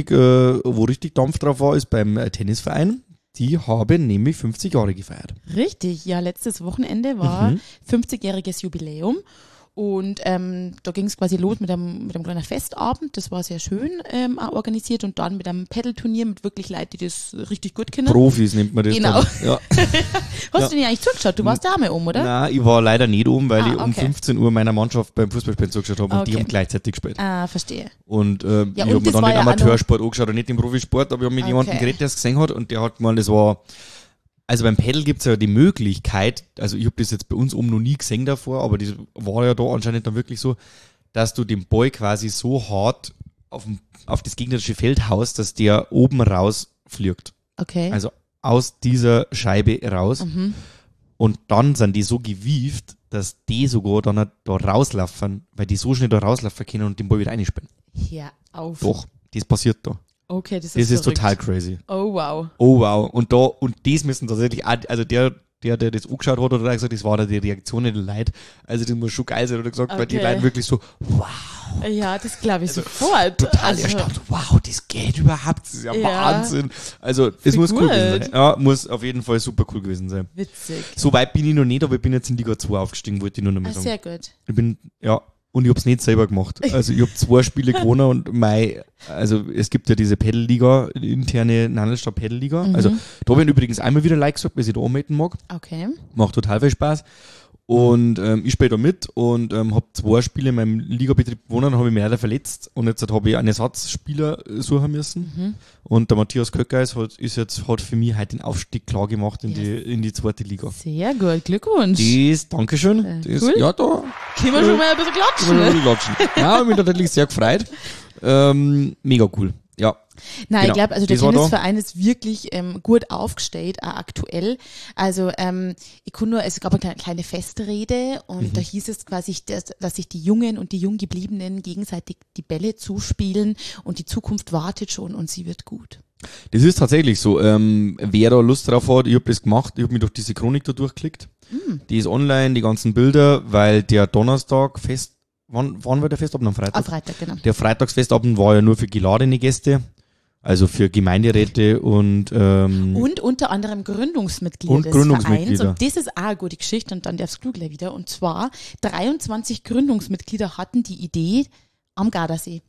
richtig Dampf drauf war, ist beim Tennisverein. Die haben nämlich 50 Jahre gefeiert. Richtig, ja, letztes Wochenende war 50-jähriges Jubiläum. Und da ging es quasi los mit einem kleinen Festabend. Das war sehr schön auch organisiert. Und dann mit einem Pedal-Turnier mit wirklich Leuten, die das richtig gut kennen. Profis nennt man das. Genau. Dann. Ja. Hast du denn eigentlich zugeschaut? Du warst da einmal um, oder? Nein, ich war leider nicht oben, weil ich um okay. 15 Uhr meiner Mannschaft beim Fußballspielen zugeschaut habe und die Okay. haben gleichzeitig gespielt. Ah, verstehe. Und ich und habe mir das dann war den ja auch Amateursport angeschaut und nicht den Profisport, aber ich habe mit jemandem geredet, der es gesehen hat und der hat gemeint, das war, also beim Pedal gibt's ja die Möglichkeit, also ich habe das jetzt bei uns oben noch nie gesehen davor, aber das war ja da anscheinend dann wirklich so, dass du den Ball quasi so hart auf das gegnerische Feld haust, dass der oben rausfliegt. Okay. Also aus dieser Scheibe raus. Und dann sind die so gewieft, dass die sogar dann da rauslaufen, weil die so schnell da rauslaufen können und den Ball wieder einspielen. Hör auf. Doch, das passiert da. Okay, das Das ist verrückt. total crazy. Oh, wow. Oh wow. Und das müssen tatsächlich auch, also der das angeschaut hat, oder gesagt, das war da die Reaktion der Leute. Also das muss schon geil sein, oder gesagt, weil die Okay. Leute wirklich so, wow, Ja, das glaube ich sofort. total erstaunt. Wow, das geht überhaupt. Das ist ja, Ja. Wahnsinn. Also es Voll muss cool gut. gewesen sein. Ja, muss auf jeden Fall super cool gewesen sein. Witzig. So weit bin ich noch nicht, aber ich bin jetzt in Liga 2 aufgestiegen, wollte ich nur noch mal Ah, sagen. sehr gut. Ich bin, ja, und ich hab's nicht selber gemacht. Also ich habe 2 Spiele gewonnen und also es gibt ja diese Pedal-Liga, die interne Nannelstadt Pedal-Liga. Also da habe ich übrigens einmal wieder Like gesagt, weil ich da anmelden mag. Okay. Macht total viel Spaß. Und ich spiele da mit und habe 2 Spiele in meinem Ligabetrieb gewonnen, dann habe ich mich leider verletzt und jetzt habe ich einen Ersatzspieler suchen müssen. Und der Matthias Köckeis hat für mich heute den Aufstieg klar gemacht in die 2. Liga. Sehr gut. Glückwunsch. Dankeschön. Das, cool. ja, da Können wir schon mal ein bisschen klatschen, ne? klatschen. Ja, hab mich natürlich sehr gefreut. Mega cool. Ja. Nein, Genau. ich glaube, also der Das war da. Tennisverein ist wirklich gut aufgestellt, auch aktuell. Also es gab eine kleine Festrede und da hieß es quasi, dass sich die Jungen und die Junggebliebenen gegenseitig die Bälle zuspielen und die Zukunft wartet schon und sie wird gut. Das ist tatsächlich so. Wer da Lust drauf hat, ich habe das gemacht, ich habe mich durch diese Chronik da durchgeklickt. Die ist online, die ganzen Bilder, weil der Donnerstag wann war der Festabend? Am Freitag? Am Freitag, genau. Der Freitagsfestabend war ja nur für geladene Gäste, also für Gemeinderäte und Und unter anderem Gründungsmitglieder Und des Gründungsmitglieder. Vereins. Und das ist auch eine gute Geschichte und dann darfst du gleich wieder. Und zwar 23 Gründungsmitglieder hatten die Idee am Gardasee.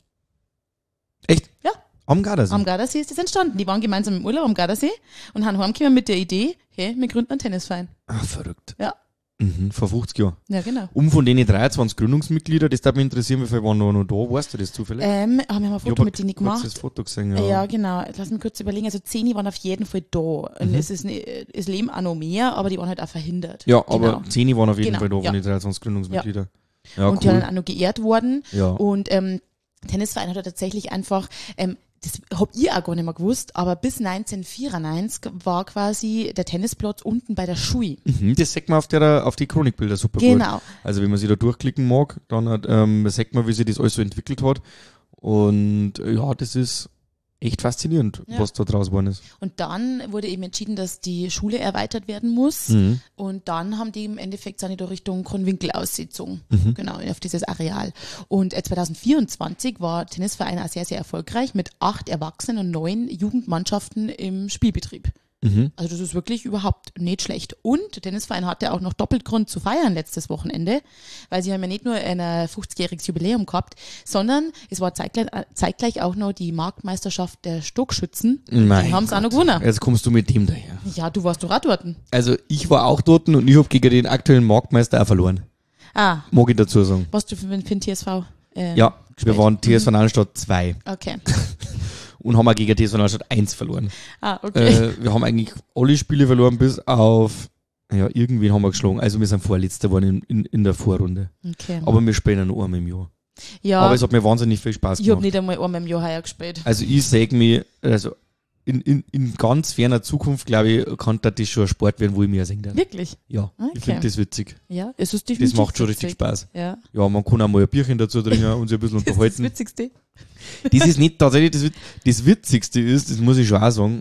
echt? Ja. Am Gardasee. Am Gardasee ist das entstanden. Die waren gemeinsam im Urlaub am Gardasee und haben heimgekommen mit der Idee, hey, wir gründen einen Tennisverein. Verrückt. Ja. Vor 50 Jahren. Ja, genau. Von denen 23 Gründungsmitglieder, das darf mich interessieren, wie viele waren noch da? Weißt du das zufällig? Wir haben ein Foto mit denen Ich gemacht. habe das Foto gesehen, Ja, genau. Lass mich kurz überlegen. Also 10 waren auf jeden Fall da. Und es leben auch noch mehr, aber die waren halt auch verhindert. Ja, Genau. aber 10 waren auf jeden Genau, Fall da, ja. waren die 23 Gründungsmitglieder. Ja, Und die sind cool. dann auch noch geehrt worden. Ja. Und Tennisverein hat er tatsächlich einfach, das hab ich auch gar nicht mehr gewusst, aber bis 1994 war quasi der Tennisplatz unten bei der Schui. Das sieht man auf die Chronikbilder super gut. Genau. Also wenn man sich da durchklicken mag, dann sieht man, wie sich das alles so entwickelt hat. Und ja, das ist echt faszinierend, Ja. was da draus geworden ist. Und dann wurde eben entschieden, dass die Schule erweitert werden muss. Und dann haben die im Endeffekt sind die da Richtung Kronwinkel ausgezogen. Genau, auf dieses Areal. Und 2024 war Tennisverein auch sehr, sehr erfolgreich mit 8 Erwachsenen und 9 Jugendmannschaften im Spielbetrieb. Also das ist wirklich überhaupt nicht schlecht. Und der Tennisverein hatte auch noch doppelt Grund zu feiern letztes Wochenende, weil sie haben ja nicht nur ein 50-jähriges Jubiläum gehabt, sondern es war zeitgleich auch noch die Marktmeisterschaft der Stockschützen. Mein Die haben es auch noch Gott. gewonnen. Jetzt kommst du mit dem daher. Ja, du warst doch auch dort. Also ich war auch dort und ich habe gegen den aktuellen Marktmeister auch verloren. Ah, Mag ich dazu sagen. was du für den TSV? Ja, wir gespielt? waren TSV Nadelstadt 2 Okay. und haben auch gegen TSV Nadelstadt 1 verloren. Ah, okay. Wir haben eigentlich alle Spiele verloren, bis auf, ja, irgendwen haben wir geschlagen. Also wir sind Vorletzter geworden in der Vorrunde. Okay. Aber wir spielen ja nur einmal im Jahr. Ja, Aber es hat mir wahnsinnig viel Spaß ich habe gemacht. nicht einmal einmal im Jahr heuer gespielt. Also ich sage mir, also in ganz ferner Zukunft, glaube ich, kann das schon ein Sport werden, wo ich mich auch sehen darf. Wirklich? Ja, Okay. ich finde das witzig. Ja, es ist Das definitiv macht schon richtig witzig. Spaß. Ja. Ja, man kann auch mal ein Bierchen dazu trinken und sich ein bisschen Das ist das unterhalten. Witzigste. Das ist nicht tatsächlich das Witzigste ist, das muss ich schon auch sagen,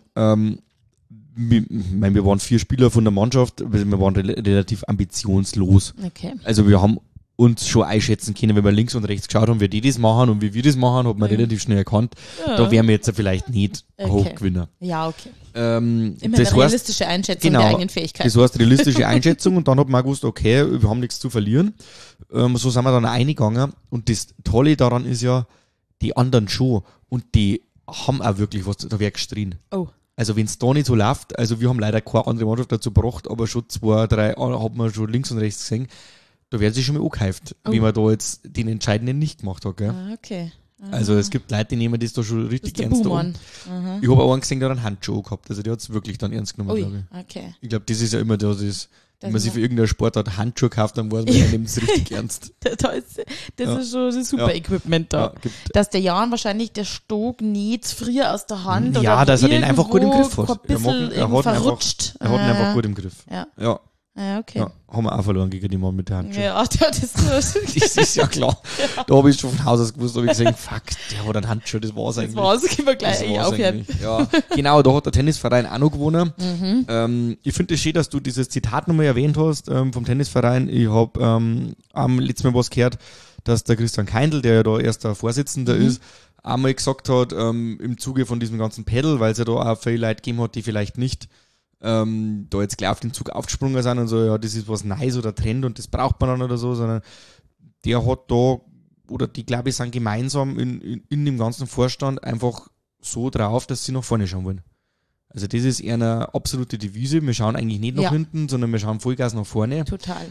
wir waren 4 Spieler von der Mannschaft, wir waren relativ ambitionslos. Okay. Also wir haben uns schon einschätzen können, wenn wir links und rechts geschaut haben, wie die das machen und wie wir das machen, hat man relativ schnell erkannt. Ja. Da wären wir jetzt vielleicht nicht Okay. Hochgewinner. Ja, okay. Das Immer eine heißt, realistische Einschätzung genau, der eigenen Fähigkeiten. das heißt realistische Einschätzung und dann hat man auch gewusst, okay, wir haben nichts zu verlieren. So sind wir dann eingegangen und das Tolle daran ist ja, die anderen schon und die haben auch wirklich was, da wird gestrien. Oh. Also wenn es da nicht so läuft, also wir haben leider keine andere Mannschaft dazu gebracht, aber schon 2, 3 hat man schon links und rechts gesehen, da werden sie schon mal angeheift, wie man da jetzt den Entscheidenden nicht gemacht hat. Gell? Ah, okay. Also es gibt Leute, die nehmen das da schon Das richtig ist der ernst Buhmann. an. Ich habe auch einen gesehen, der hat einen Handschuh gehabt, also der hat es wirklich dann ernst genommen, Ui, glaube ich. okay. Ich glaube, das ist ja immer das, wenn man sich für man- irgendeinen Sportart Handschuhe kauft, dann weiß man, man nimmt es richtig ernst. Das Ja. ist schon ein super Ja. Equipment da. Ja, gibt, Dass der Jan wahrscheinlich der Stock nicht zu früh aus der Hand Ja, oder dass er den einfach gut im Griff irgendwo hat. ein bisschen Er hat ihn einfach- verrutscht. er hat ihn einfach gut im Griff. Ja. Ja, Ja, okay. ja, haben wir auch verloren gegen den Mann mit der Handschuhe. Ja, das ist so. Das ist ja klar. Da habe ich schon von Haus aus gewusst, habe ich gesehen, fuck, der hat einen Handschuh, das war's Das eigentlich. war's, können wir gleich Das eigentlich war's aufhören. eigentlich. Ja, genau, da hat der Tennisverein auch noch gewonnen. Mhm. Ich finde es schön, dass du dieses Zitat nochmal erwähnt hast vom Tennisverein. Ich habe am letzten Mal was gehört, dass der Christian Keindl, der ja da erster Vorsitzender ist, einmal gesagt hat, im Zuge von diesem ganzen Pedal, weil es ja da auch viele Leute gegeben hat, die vielleicht nicht da jetzt gleich auf den Zug aufgesprungen sind und so, ja, das ist was Neues oder Trend und das braucht man dann oder so, sondern der hat da, oder die, glaube ich, sind gemeinsam in dem ganzen Vorstand einfach so drauf, dass sie nach vorne schauen wollen. Also das ist eher eine absolute Devise. Wir schauen eigentlich nicht nach Ja. hinten, sondern wir schauen Vollgas nach vorne. Total.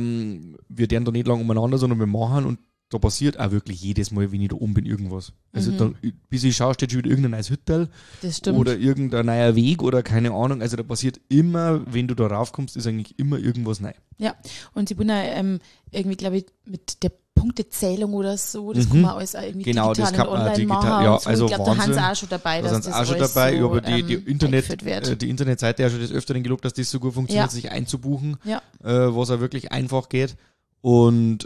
Wir werden da nicht lang umeinander, sondern wir machen und da passiert auch wirklich jedes Mal, wenn ich da oben bin, irgendwas. Also da, bis ich schaue, steht schon wieder irgendein neues Hüttel Das stimmt. oder irgendein neuer Weg oder keine Ahnung. Also da passiert immer, wenn du da raufkommst, ist eigentlich immer irgendwas neu. Ja, und sie wurden irgendwie, glaube ich, mit der Punktezählung oder so, das kann man alles auch irgendwie Genau, das digital kann und man online digital- machen. ja, und so. also ich glaube, da haben sie Wahnsinn. auch schon dabei, Da dass sind das sie auch schon alles dabei. so, Ich habe die eingeführt wird. die Internetseite ja schon des Öfteren gelobt, dass das so gut funktioniert, Ja. sich einzubuchen, Ja. was auch wirklich einfach geht. Und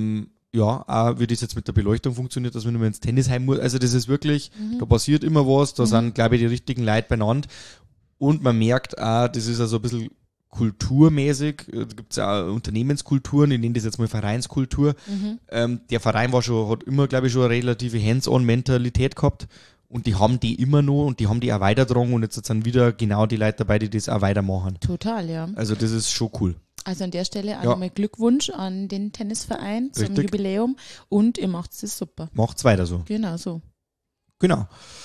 ja, auch wie das jetzt mit der Beleuchtung funktioniert, dass man nicht mehr ins Tennisheim muss. Also das ist wirklich, da passiert immer was, da sind, glaube ich, die richtigen Leute beieinander. Und man merkt auch, das ist also ein bisschen kulturmäßig, da gibt es ja auch Unternehmenskulturen, ich nenne das jetzt mal Vereinskultur. Der Verein hat immer, glaube ich, schon eine relative Hands-on-Mentalität gehabt. Und die haben die immer noch und die haben die auch weitergetragen und jetzt sind wieder genau die Leute dabei, die das auch weitermachen. Total, ja. Also das ist schon cool. Also an der Stelle auch Ja. nochmal Glückwunsch an den Tennisverein zum Richtig. Jubiläum und ihr macht es super. Macht's weiter so. Genau so. Genau.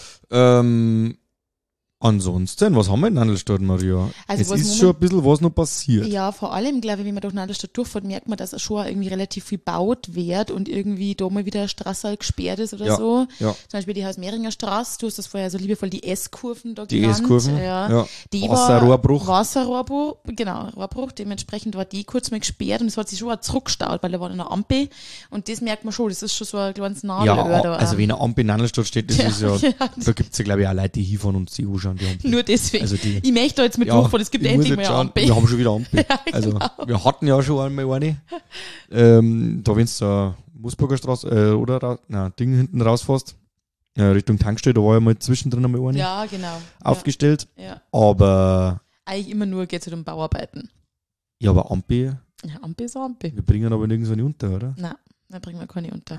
Ansonsten, was haben wir in Nadelstadt, Maria? Also es was ist schon ein bisschen was noch passiert. Ja, vor allem, glaube ich, wenn man durch Nadelstadt durchfährt, merkt man, dass schon irgendwie relativ viel baut wird und irgendwie da mal wieder eine Straße gesperrt ist oder Ja, so. ja. Zum Beispiel die Hausmehringer Straße, du hast das vorher so liebevoll die S-Kurven da Die genannt. S-Kurven, Ja. ja. Die Wasserrohrbruch. Wasserrohrbruch, genau, Rohrbruch. Dementsprechend war die kurz mal gesperrt und es hat sich schon auch zurückgestaut, weil da war eine Ampel und das merkt man schon, das ist schon so ein kleines Nadelöhr Ja, da. also wenn eine Ampel in Nadelstadt steht, das Ja, ist ja, ja. da gibt's ja, glaube ich, auch Leute, die hinfahren und sich anschauen, die Ampel. Nur deswegen. Also die- ich möchte da jetzt mit Ja, durchfahren, es gibt ich endlich muss mal jetzt eine schauen, Ampel. wir haben schon wieder Ampel. Ja, Also genau. wir hatten ja schon einmal eine. Da wenn du Musburger Straße Ding hinten rausfährst, Richtung Tankstelle, da war ja mal zwischendrin einmal eine Ja, genau. aufgestellt. Ja. Aber Eigentlich immer nur geht es halt um Bauarbeiten. ja, aber Ampel, Ja, Ampel ist eine Ampel. wir bringen aber nirgends eine unter, oder? Nein, da bringen wir keine unter.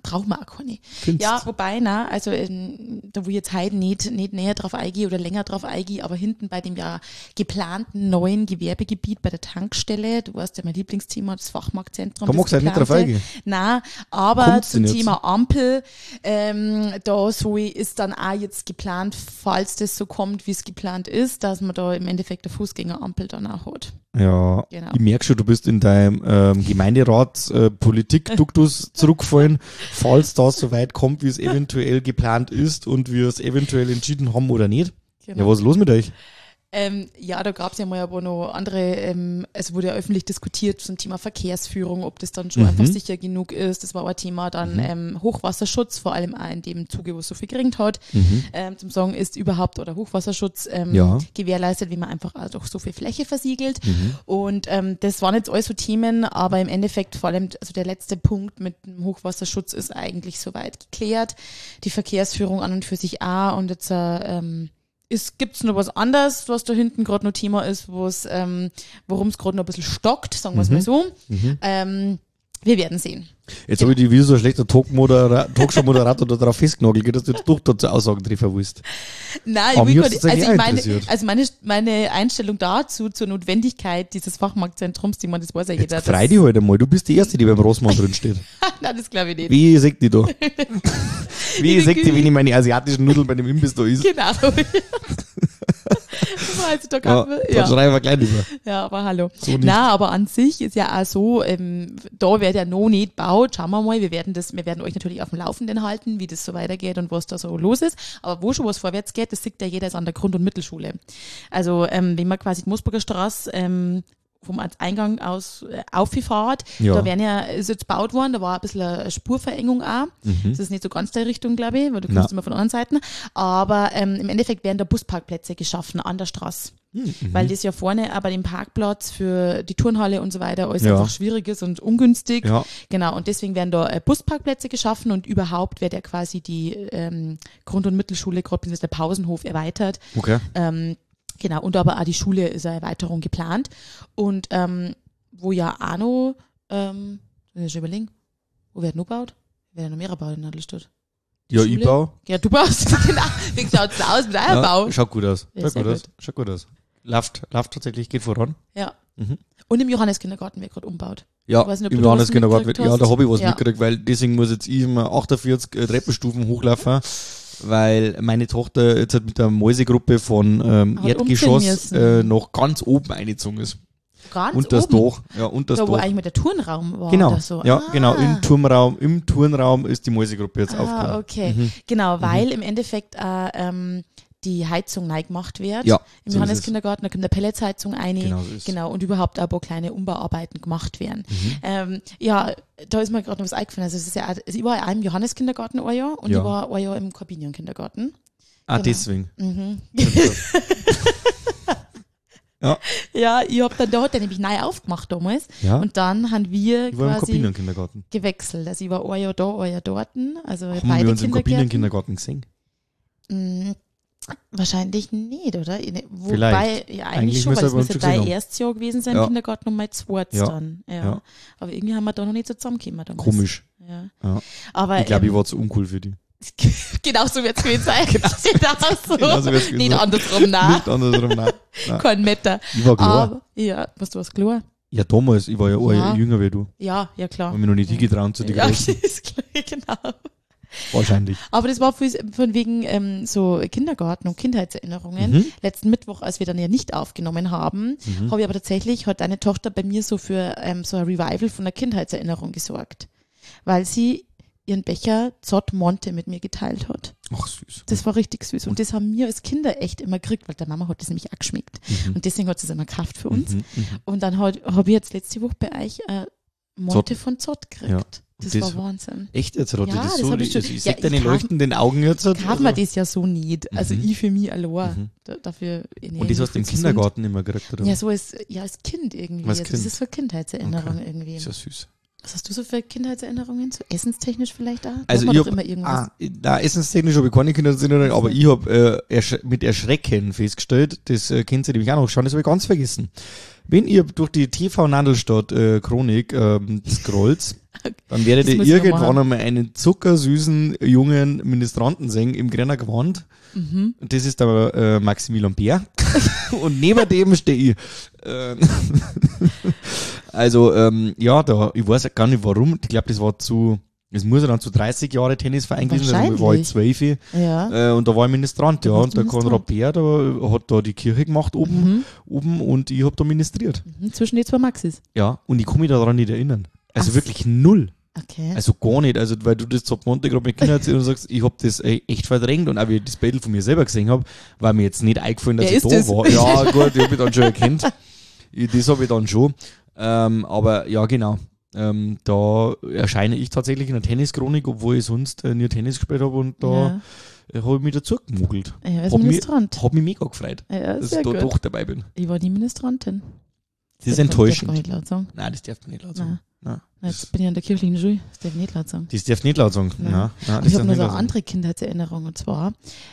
brauchen wir auch keine. Findest? Ja, wobei, also da wo ich jetzt heute nicht näher drauf eingehe oder länger drauf eingehe, aber hinten bei dem ja geplanten neuen Gewerbegebiet bei der Tankstelle, du weißt ja mein Lieblingsthema, das Fachmarktzentrum. Da magst du halt nicht drauf eingehen. Nein, aber Kommt's zum denn jetzt? Thema Ampel, da ist dann auch jetzt geplant, falls das so kommt, wie es geplant ist, dass man da im Endeffekt eine Fußgängerampel dann auch hat. Ja, Genau. ich merke schon, du bist in deinem Gemeinderats-Politik-Duktus zurückgefallen, falls das so weit kommt, wie es eventuell geplant ist und wir es eventuell entschieden haben oder nicht. Genau. Ja, was ist los mit euch? Ja, da gab es ja mal aber noch andere, es wurde ja öffentlich diskutiert zum Thema Verkehrsführung, ob das dann schon einfach sicher genug ist. Das war auch ein Thema. Dann Hochwasserschutz, vor allem auch in dem Zuge, wo es so viel geregnet hat. Zum Sagen ist überhaupt oder Hochwasserschutz Ja. gewährleistet, wie man einfach auch doch so viel Fläche versiegelt. Und das waren jetzt alles so Themen, aber im Endeffekt vor allem, also der letzte Punkt mit dem Hochwasserschutz ist eigentlich soweit geklärt. Die Verkehrsführung an und für sich auch und jetzt gibt's noch was anderes, was da hinten gerade noch Thema ist, worum es gerade noch ein bisschen stockt, sagen wir es mal so. Wir werden sehen. Jetzt habe ich dich wie so ein schlechter Talkshow-Moderator da drauf festgenagelt, dass du jetzt doch dazu Aussagen treffen willst. Nein, Aber ich mich will hat's gar nicht, tatsächlich auch meine Einstellung dazu, zur Notwendigkeit dieses Fachmarktzentrums, die man, das weiß ja jeder. Jetzt freu dich halt einmal, du bist die Erste, die beim Rossmann drin steht. Nein, das glaube ich nicht. Wie sagt die da? Wie sagt die, wenn ich meine asiatischen Nudeln bei dem Imbiss da ist? Genau. Also, da Ja, kann man, dann schreiben wir gleich lieber. Ja, aber hallo. So nicht. Na, aber an sich ist ja auch so, da wird ja noch nicht gebaut. Schauen wir mal, wir werden euch natürlich auf dem Laufenden halten, wie das so weitergeht und was da so los ist. Aber wo schon was vorwärts geht, das sieht ja jeder jetzt an der Grund- und Mittelschule. Also, wenn man quasi die Moosburger Straße, vom Eingang aus auffahrt, Ja. ist jetzt gebaut worden, da war ein bisschen eine Spurverengung auch. Das ist nicht so ganz der Richtung, glaube ich, weil du kommst immer von anderen Seiten. Aber im Endeffekt werden da Busparkplätze geschaffen an der Straße. Weil das ja vorne auch bei dem Parkplatz für die Turnhalle und so weiter alles Ja. einfach schwierig ist und ungünstig. Ja. Genau, und deswegen werden da Busparkplätze geschaffen und überhaupt wird ja quasi die Grund- und Mittelschule, gerade bis der Pausenhof erweitert. Okay. Genau, und aber auch die Schule ist eine Erweiterung geplant. Und wo ja auch noch, muss ich schon überlegen, wo wird noch gebaut? Wird ja noch mehr gebaut in Nadelstadt. Ja, Schule? ich baue. Ja, du baust, genau. Wie schaut's da aus mit eurem Bau? Schaut gut aus. Ja, sehr gut. Schaut gut aus. Läuft tatsächlich, geht voran. Ja. Mhm. Und im Johanneskindergarten wird gerade umbaut. Ja, Ich weiß nicht, ob im du da was Johanneskindergarten wird, mitgekriegt ja, da hast. habe ich was Ja. mitgekriegt, weil deswegen muss jetzt ich immer 48 Treppenstufen hochlaufen, weil meine Tochter jetzt halt mit der Mäusegruppe von Hat Erdgeschoss umziehen müssen. noch ganz oben eingezogen ist. Ganz Und das oben. Dach. Ja, und das Da, wo Dach. eigentlich mit der Turnraum war Genau, oder so. ja, Ah. genau, im Turnraum ist die Mäusegruppe jetzt aufgekommen. Okay. Genau, weil im Endeffekt die Heizung neu gemacht wird. Ja, Im so ist Johanneskindergarten, da kommt eine Pelletsheizung rein. Genau so ist es. Genau, und überhaupt auch ein paar kleine Umbauarbeiten gemacht werden. Ja, da ist mir gerade noch was eingefallen. Also, es ist ja, also ich war ja auch im Johanneskindergarten ein Jahr und Ja. ich war ein Jahr im Corbinian-Kindergarten. Ah, Genau. deswegen. Ja, da hat er nämlich neu aufgemacht damals. Ja. Und dann haben wir Ich war im quasi Kabinenkindergarten. gewechselt. Also ich war ein Jahr da, ein Jahr dort. Also Haben beide wir uns im Kindergärten. Kabinenkindergarten gesehen? Wahrscheinlich nicht, oder? Wobei, Vielleicht. ja, Eigentlich eigentlich schon, müsste weil es er bei uns müsste schon dein gesehen haben. erstes Jahr gewesen sein, Ja. im Kindergarten und mein zweites Ja. dann. Ja. Ja. Aber irgendwie haben wir da noch nicht so zusammengekommen. damals. Komisch. Ja. Ja. Aber Ich glaube, ich war zu uncool für die. genau so wird es gewesen sein. Genau so. Genau so wird's gewesen Nicht sein. andersrum, nein. Nicht andersrum, nein. Nein. Kein Meter. Ich war klar. Aber, ja, was du hast klar? Ja, damals, ich war ja ein Ja. Jahr jünger wie du. Ja, klar. Haben mich noch nicht hingetraut zu den Ja, Großen. ist klar, genau. Wahrscheinlich. Aber das war von wegen so Kindergarten und Kindheitserinnerungen. Letzten Mittwoch, als wir dann ja nicht aufgenommen haben, habe ich aber tatsächlich, hat deine Tochter bei mir so für so ein Revival von der Kindheitserinnerung gesorgt. Weil sie ihren Becher Zott Monte mit mir geteilt hat. Ach, süß. Das war richtig süß. Und das haben wir als Kinder echt immer gekriegt, weil der Mama hat das nämlich auch geschmeckt. Und deswegen hat sie es immer gekauft für uns. Und dann habe ich jetzt letzte Woche bei euch Monte von Zott gekriegt. Ja. Das, Das- war Wahnsinn. Echt jetzt, Rotte? Ja, das das so, hab ich schon- ich Ja, sehe deine ich kauf- leuchtenden Augen jetzt. Kaufen wir das ja so nicht. Also ich für mich allein. Mhm. Dafür Und das hast du im Kindergarten immer gekriegt, oder? Ja, so als Kind irgendwie. Als Also Kind. das ist so Kindheitserinnerung Okay. irgendwie. Ist ja süß. Was hast du so für Kindheitserinnerungen? So essenstechnisch vielleicht auch? Da Also hat man ich doch habe, immer irgendwas. essenstechnisch habe ich keine Kindheitserinnerungen, aber ich habe mit Erschrecken festgestellt, das kennt ihr nämlich auch noch schon, das habe ich ganz vergessen. Wenn ihr durch die TV Nadelstadt Chronik scrollt, Dann werdet Das ihr muss ich noch irgendwann machen. einmal einen zuckersüßen jungen Ministranten sehen im grünen Gewand. Mhm. Und das ist der Maximilian Bär. Und neben dem stehe ich. Also, ja, ich weiß gar nicht warum. Ich glaube, es muss ja dann zu 30 Jahre Tennisverein gewesen sein. Also, ich war ich 12 Ja. und da war ich Ministrant, ja. warst Und der Konrad Bär, der hat da die Kirche gemacht oben und ich hab da ministriert. Zwischen den zwei Maxis. Ja, und ich kann mich daran nicht erinnern. Also Ach. wirklich null. Okay. Also gar nicht. Also, weil du das zum Montag gerade mit Kindern erzählst und sagst, ich hab das echt verdrängt und auch wie ich das Bild von mir selber gesehen habe, war mir jetzt nicht eingefallen, dass Wer ich da ist das? war. Ja, gut, ich hab mich dann schon erkannt. Das habe ich dann schon. Aber ja, genau. Da erscheine ich tatsächlich in der Tennischronik, obwohl ich sonst nie Tennis gespielt habe und da habe ich mich dazu gemogelt. Ja, als Hab Ministrant. Hab mich mega gefreut, Ja, dass sehr ich da gut. doch dabei bin. Ich war nie Ministrantin. Das ist Darf man enttäuschend. nicht laut sagen. Nein, das darf man nicht laut sagen. Nein. Jetzt bin ich an der kirchlichen Schule. Das darf ich nicht laut sagen. Das darf nicht laut sagen. Nein. Nein, Aber das ich darf habe noch nicht so laut eine sagen. andere Kindheitserinnerung und zwar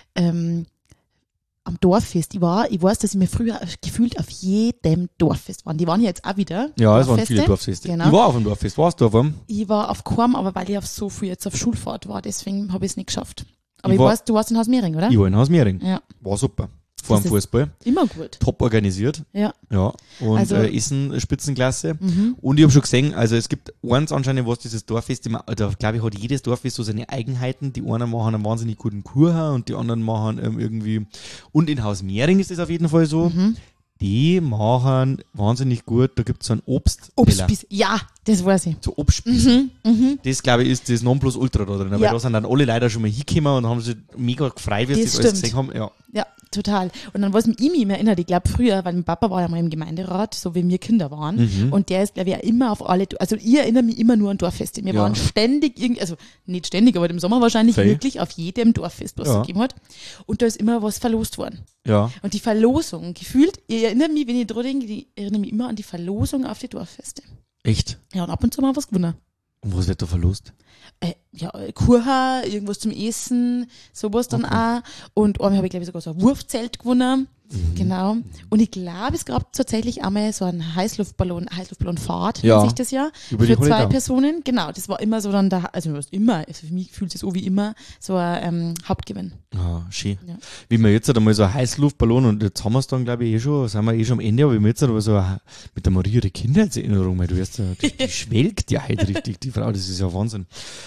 am Dorffest. Ich weiß, dass ich mir früher gefühlt auf jedem Dorffest waren. Die waren ja jetzt auch wieder. Ja, es waren Dorffeste. viele Dorffeste. Genau. Ich war auf dem Dorffest. Warst du auf einem? Ich war auf keinem, aber weil ich auf so viel jetzt auf Schulfahrt war, deswegen habe ich es nicht geschafft. Aber Ich ich war- weiß, du warst in Hausmehring, oder? Ich war in Hausmehring. Ja. War super. Vor dem Das ist- Fußball. Immer gut. Top organisiert. Ja. Ja. Und Also- Essen Spitzenklasse. Mhm. Und ich habe schon gesehen, also es gibt eins anscheinend, was dieses Dorffest immer, da glaube ich, hat jedes Dorffest so seine Eigenheiten. Die einen machen einen wahnsinnig guten Kuchen und die anderen machen irgendwie, und in Hausmehring ist das auf jeden Fall so, Mhm. die machen wahnsinnig gut, da gibt es so ein Obst. Obstbiss. Ja, das weiß ich. So Obstspieße. Mhm. Das, glaube ich, ist das Nonplusultra da drin. Weil Ja. da sind dann alle Leute schon mal hingekommen und haben sich mega gefreut, wie sie Das das alles stimmt. gesehen haben. Ja. Ja, total. Und dann, was mich immer erinnert, ich glaube früher, weil mein Papa war ja mal im Gemeinderat, so wie wir Kinder waren. Mhm. Und der ist, glaube ich, auch immer auf alle, also ich erinnere mich immer nur an Dorffeste. Wir Ja. waren ständig, also nicht ständig, aber im Sommer wahrscheinlich Fei. wirklich auf jedem Dorffest, was es Ja. gegeben hat. Und da ist immer was verlost worden. Ja. Und die Verlosung, gefühlt, ich erinnere mich, wenn ich dran denke, ich erinnere mich immer an die Verlosung auf die Dorffeste. Echt? Ja, und ab und zu mal was gewonnen. Und was wird da verlost? Kuchen, irgendwas zum Essen, sowas dann auch. Und einmal habe ich, glaube ich, sogar so ein Wurfzelt gewonnen. Mhm. Genau. Und ich glaube, es gab tatsächlich einmal so einen Heißluftballonfahrt, Ja. nennt sich das ja, Über die für 2 Holiday. Personen. Genau, das war immer so dann also für mich fühlt es so wie immer, so ein Hauptgewinn. Ah, schön. Ja. Wie wir jetzt halt einmal so ein Heißluftballon, und jetzt haben wir es dann, glaube ich, sind wir schon am Ende, aber wie wir jetzt halt aber so mit der Maria die Kindheitserinnerung, weil du weißt ja, die schwelgt ja halt richtig, die Frau, das ist ja Wahnsinn.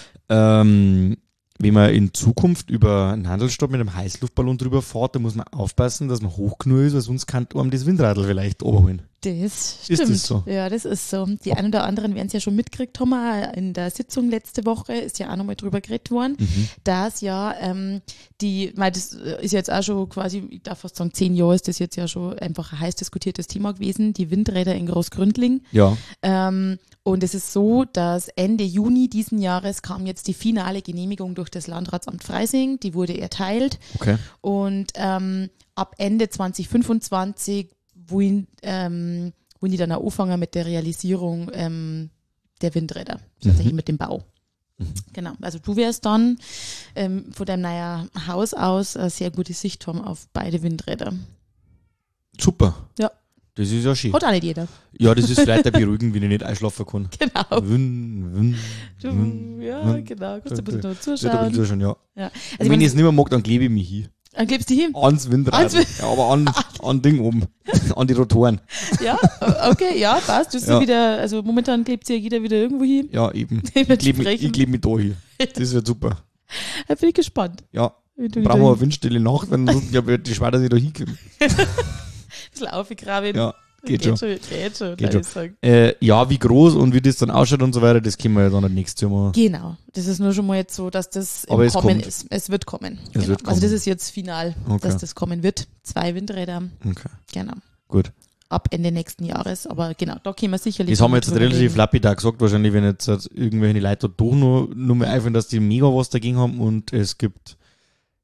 Wenn man in Zukunft über einen Handelsstopp mit einem Heißluftballon drüber fährt, da muss man aufpassen, dass man hoch genug ist, weil sonst kann einem das Windradl vielleicht überholen. Das Ist stimmt. das so? Ja, das ist so. Die einen oder anderen werden es ja schon mitgekriegt haben. Auch in der Sitzung letzte Woche ist ja auch nochmal drüber geredet worden, dass ja weil das ist jetzt auch schon quasi, ich darf fast sagen, 10 Jahre ist das jetzt ja schon einfach ein heiß diskutiertes Thema gewesen, die Windräder in Großgründling. Ja. Und es ist so, dass Ende Juni diesen Jahres kam jetzt die finale Genehmigung durch das Landratsamt Freising, die wurde erteilt. Okay. Und ab Ende 2025 wollen die dann auch anfangen mit der Realisierung der Windräder, tatsächlich mit dem Bau. Genau, also du wirst dann von deinem neuen Haus aus eine sehr gute Sicht haben auf beide Windräder. Super. Ja. Das ist ja schön. Hat auch nicht jeder. Ja, das ist vielleicht auch beruhigend, wenn ich nicht einschlafen kann. Genau. Wün, Ja, genau. Kannst du ein bisschen noch Ja, da zuschauen. bin ich schon, ja. Ja. Und Also wenn ich es nicht mehr mag, dann klebe ich mich hin. dann klebst du hin. Ans Windrad. Ans Wind- Ja, aber an Ding oben. An die Rotoren. Ja, okay, ja, passt. Du bist Ja. wieder, also momentan klebt sich ja jeder wieder irgendwo hin. Ja, eben. Ich Dementsprechend. klebe mich da hin. Das wird super. Da bin ich gespannt. Ja. Wie du Brauchen wir wieder eine windstille Nacht, wenn sonst wird die Schweizer nicht da hinkommen. ein bisschen aufgegraben. Ja, geht schon. Geht schon, Geht kann schon. ich sagen. Ja, wie groß und wie das dann ausschaut und so weiter, das können wir ja dann das nächste Mal. Genau. Das ist nur schon mal jetzt so, dass das Aber im es Kommen kommt. ist. Es wird kommen. Es Genau. wird kommen. Also das ist jetzt final, Okay. dass das kommen wird. 2 Windräder. Okay, Genau. gut. Ab Ende nächsten Jahres. Aber genau, da können wir sicherlich. Das haben wir noch jetzt drüber relativ reden. lapidar gesagt, wahrscheinlich, wenn jetzt irgendwelche Leute da doch nur mehr einfallen, dass die mega was dagegen haben und es gibt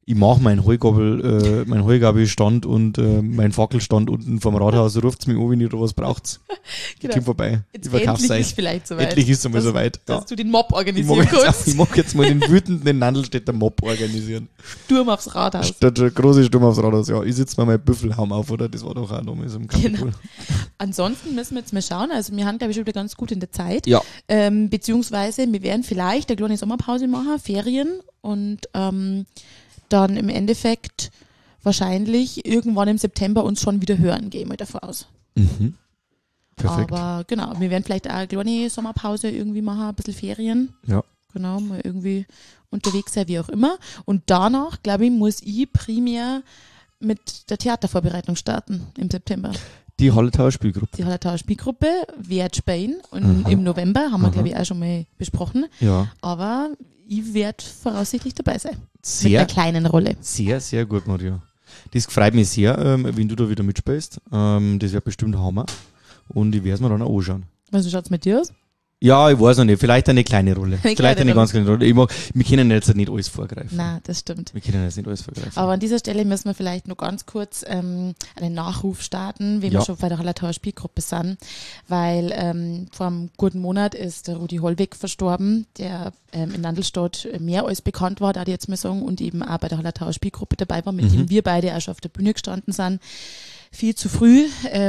Ich mache mein Heugabelstand und mein Fackelstand unten vom Rathaus. Ruft's mich an, wenn ihr da was braucht. Ich komm vorbei. Jetzt Ich verkauf's endlich euch. ist vielleicht soweit. Endlich ist es einmal soweit. Dass du den Mob Ich organisieren kannst. mag jetzt mal den wütenden Nandelstädter Mob organisieren. Sturm aufs Rathaus. Statt der große Sturm aufs Rathaus. Ja, ich setze mal mein Büffelhaum auf, oder? Das war doch auch damals im Kapitol. Genau. Ansonsten müssen wir jetzt mal schauen. Also wir haben, glaube ich, schon wieder ganz gut in der Zeit. Ja. Beziehungsweise wir werden vielleicht eine kleine Sommerpause machen, Ferien und dann im Endeffekt wahrscheinlich irgendwann im September uns schon wieder hören, gehe ich mal davon aus. Mhm. Perfekt. Aber genau, wir werden vielleicht auch eine kleine Sommerpause irgendwie machen, ein bisschen Ferien. Ja. Genau, mal irgendwie unterwegs sein, wie auch immer. Und danach, glaube ich, muss ich primär mit der Theatervorbereitung starten im September. Die Hallertauer Spielgruppe. Die Hallertauer Spielgruppe wird spielen und im November, haben wir, glaube ich, auch schon mal besprochen. Ja. Aber ich werde voraussichtlich dabei sein. Mit Sehr, einer kleinen Rolle. sehr, sehr gut, Maria. Das freut mich sehr, wenn du da wieder mitspielst. Das wird bestimmt Hammer. Und ich werde es mir dann auch anschauen. Also schaut es mit dir aus? Ja, ich weiß noch nicht. Vielleicht eine kleine Rolle. Eine Vielleicht kleine eine ganz kleine Rolle. Wir können jetzt nicht alles vorgreifen. Nein, das stimmt. Wir können jetzt nicht alles vorgreifen. Aber an dieser Stelle müssen wir vielleicht noch ganz kurz einen Nachruf starten, wenn wir schon bei der Hallertauer Spielgruppe sind, weil vor einem guten Monat ist der Rudi Hollweg verstorben, der in Nandelstadt mehr als bekannt war, da die jetzt mal sagen, und eben auch bei der Hallertauer Spielgruppe dabei war, mit dem wir beide auch schon auf der Bühne gestanden sind. Viel zu früh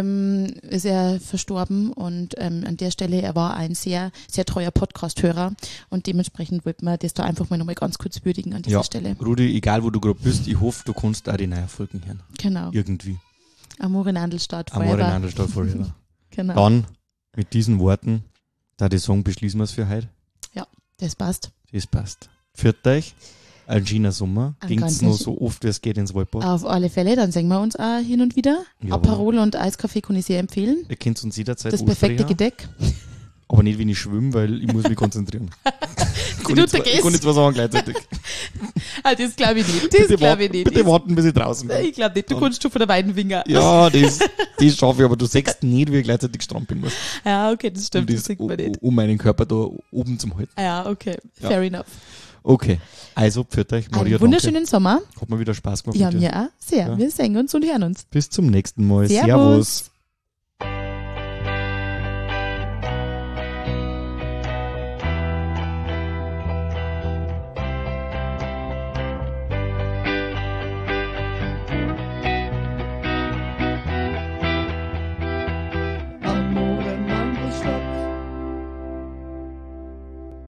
ist er verstorben und an der Stelle, er war ein sehr, sehr treuer Podcast-Hörer und dementsprechend wollten wir das da einfach mal nochmal ganz kurz würdigen an dieser Stelle. Rudi, egal wo du gerade bist, ich hoffe, du kannst auch die neuen Folgen hören. Genau. Irgendwie. Amore in Andelstadt forever. Amore in Andelstadt forever. Genau. Dann, mit diesen Worten, da die Song beschließen wir es für heute. Ja, das passt. Das passt. Führt euch. Ein schöner Sommer. Ging's nur so oft, wie es geht ins Waldbad. Auf alle Fälle, dann singen wir uns auch hin und wieder. Jawohl. Aperol und Eiskaffee kann ich sehr empfehlen. Ihr könnt uns jederzeit Das perfekte ansprechen, Gedeck. aber nicht, wenn ich schwimme, weil ich muss mich konzentrieren. Ich kann nicht zwei Sachen gleichzeitig. Ah, das glaube ich nicht. Das glaube ich nicht. Bitte warten, bis ich draußen bin. Ich glaube nicht. Du kannst schon von der Weidenfinger. Ja, das schaffe ich, aber du siehst nicht, wie ich gleichzeitig strampeln muss. Ja, okay, das stimmt. Um Das sieht man nicht. um meinen Körper da oben zum halten. Ja, okay. Ja. Fair enough. Okay, also pfiat euch, Maria, Einen wunderschönen Sommer. danke. Hat mir wieder Spaß gemacht Ja, mit dir. mir auch. Sehr. Ja. Wir sehen uns und hören uns. Bis zum nächsten Mal. Servus. Servus.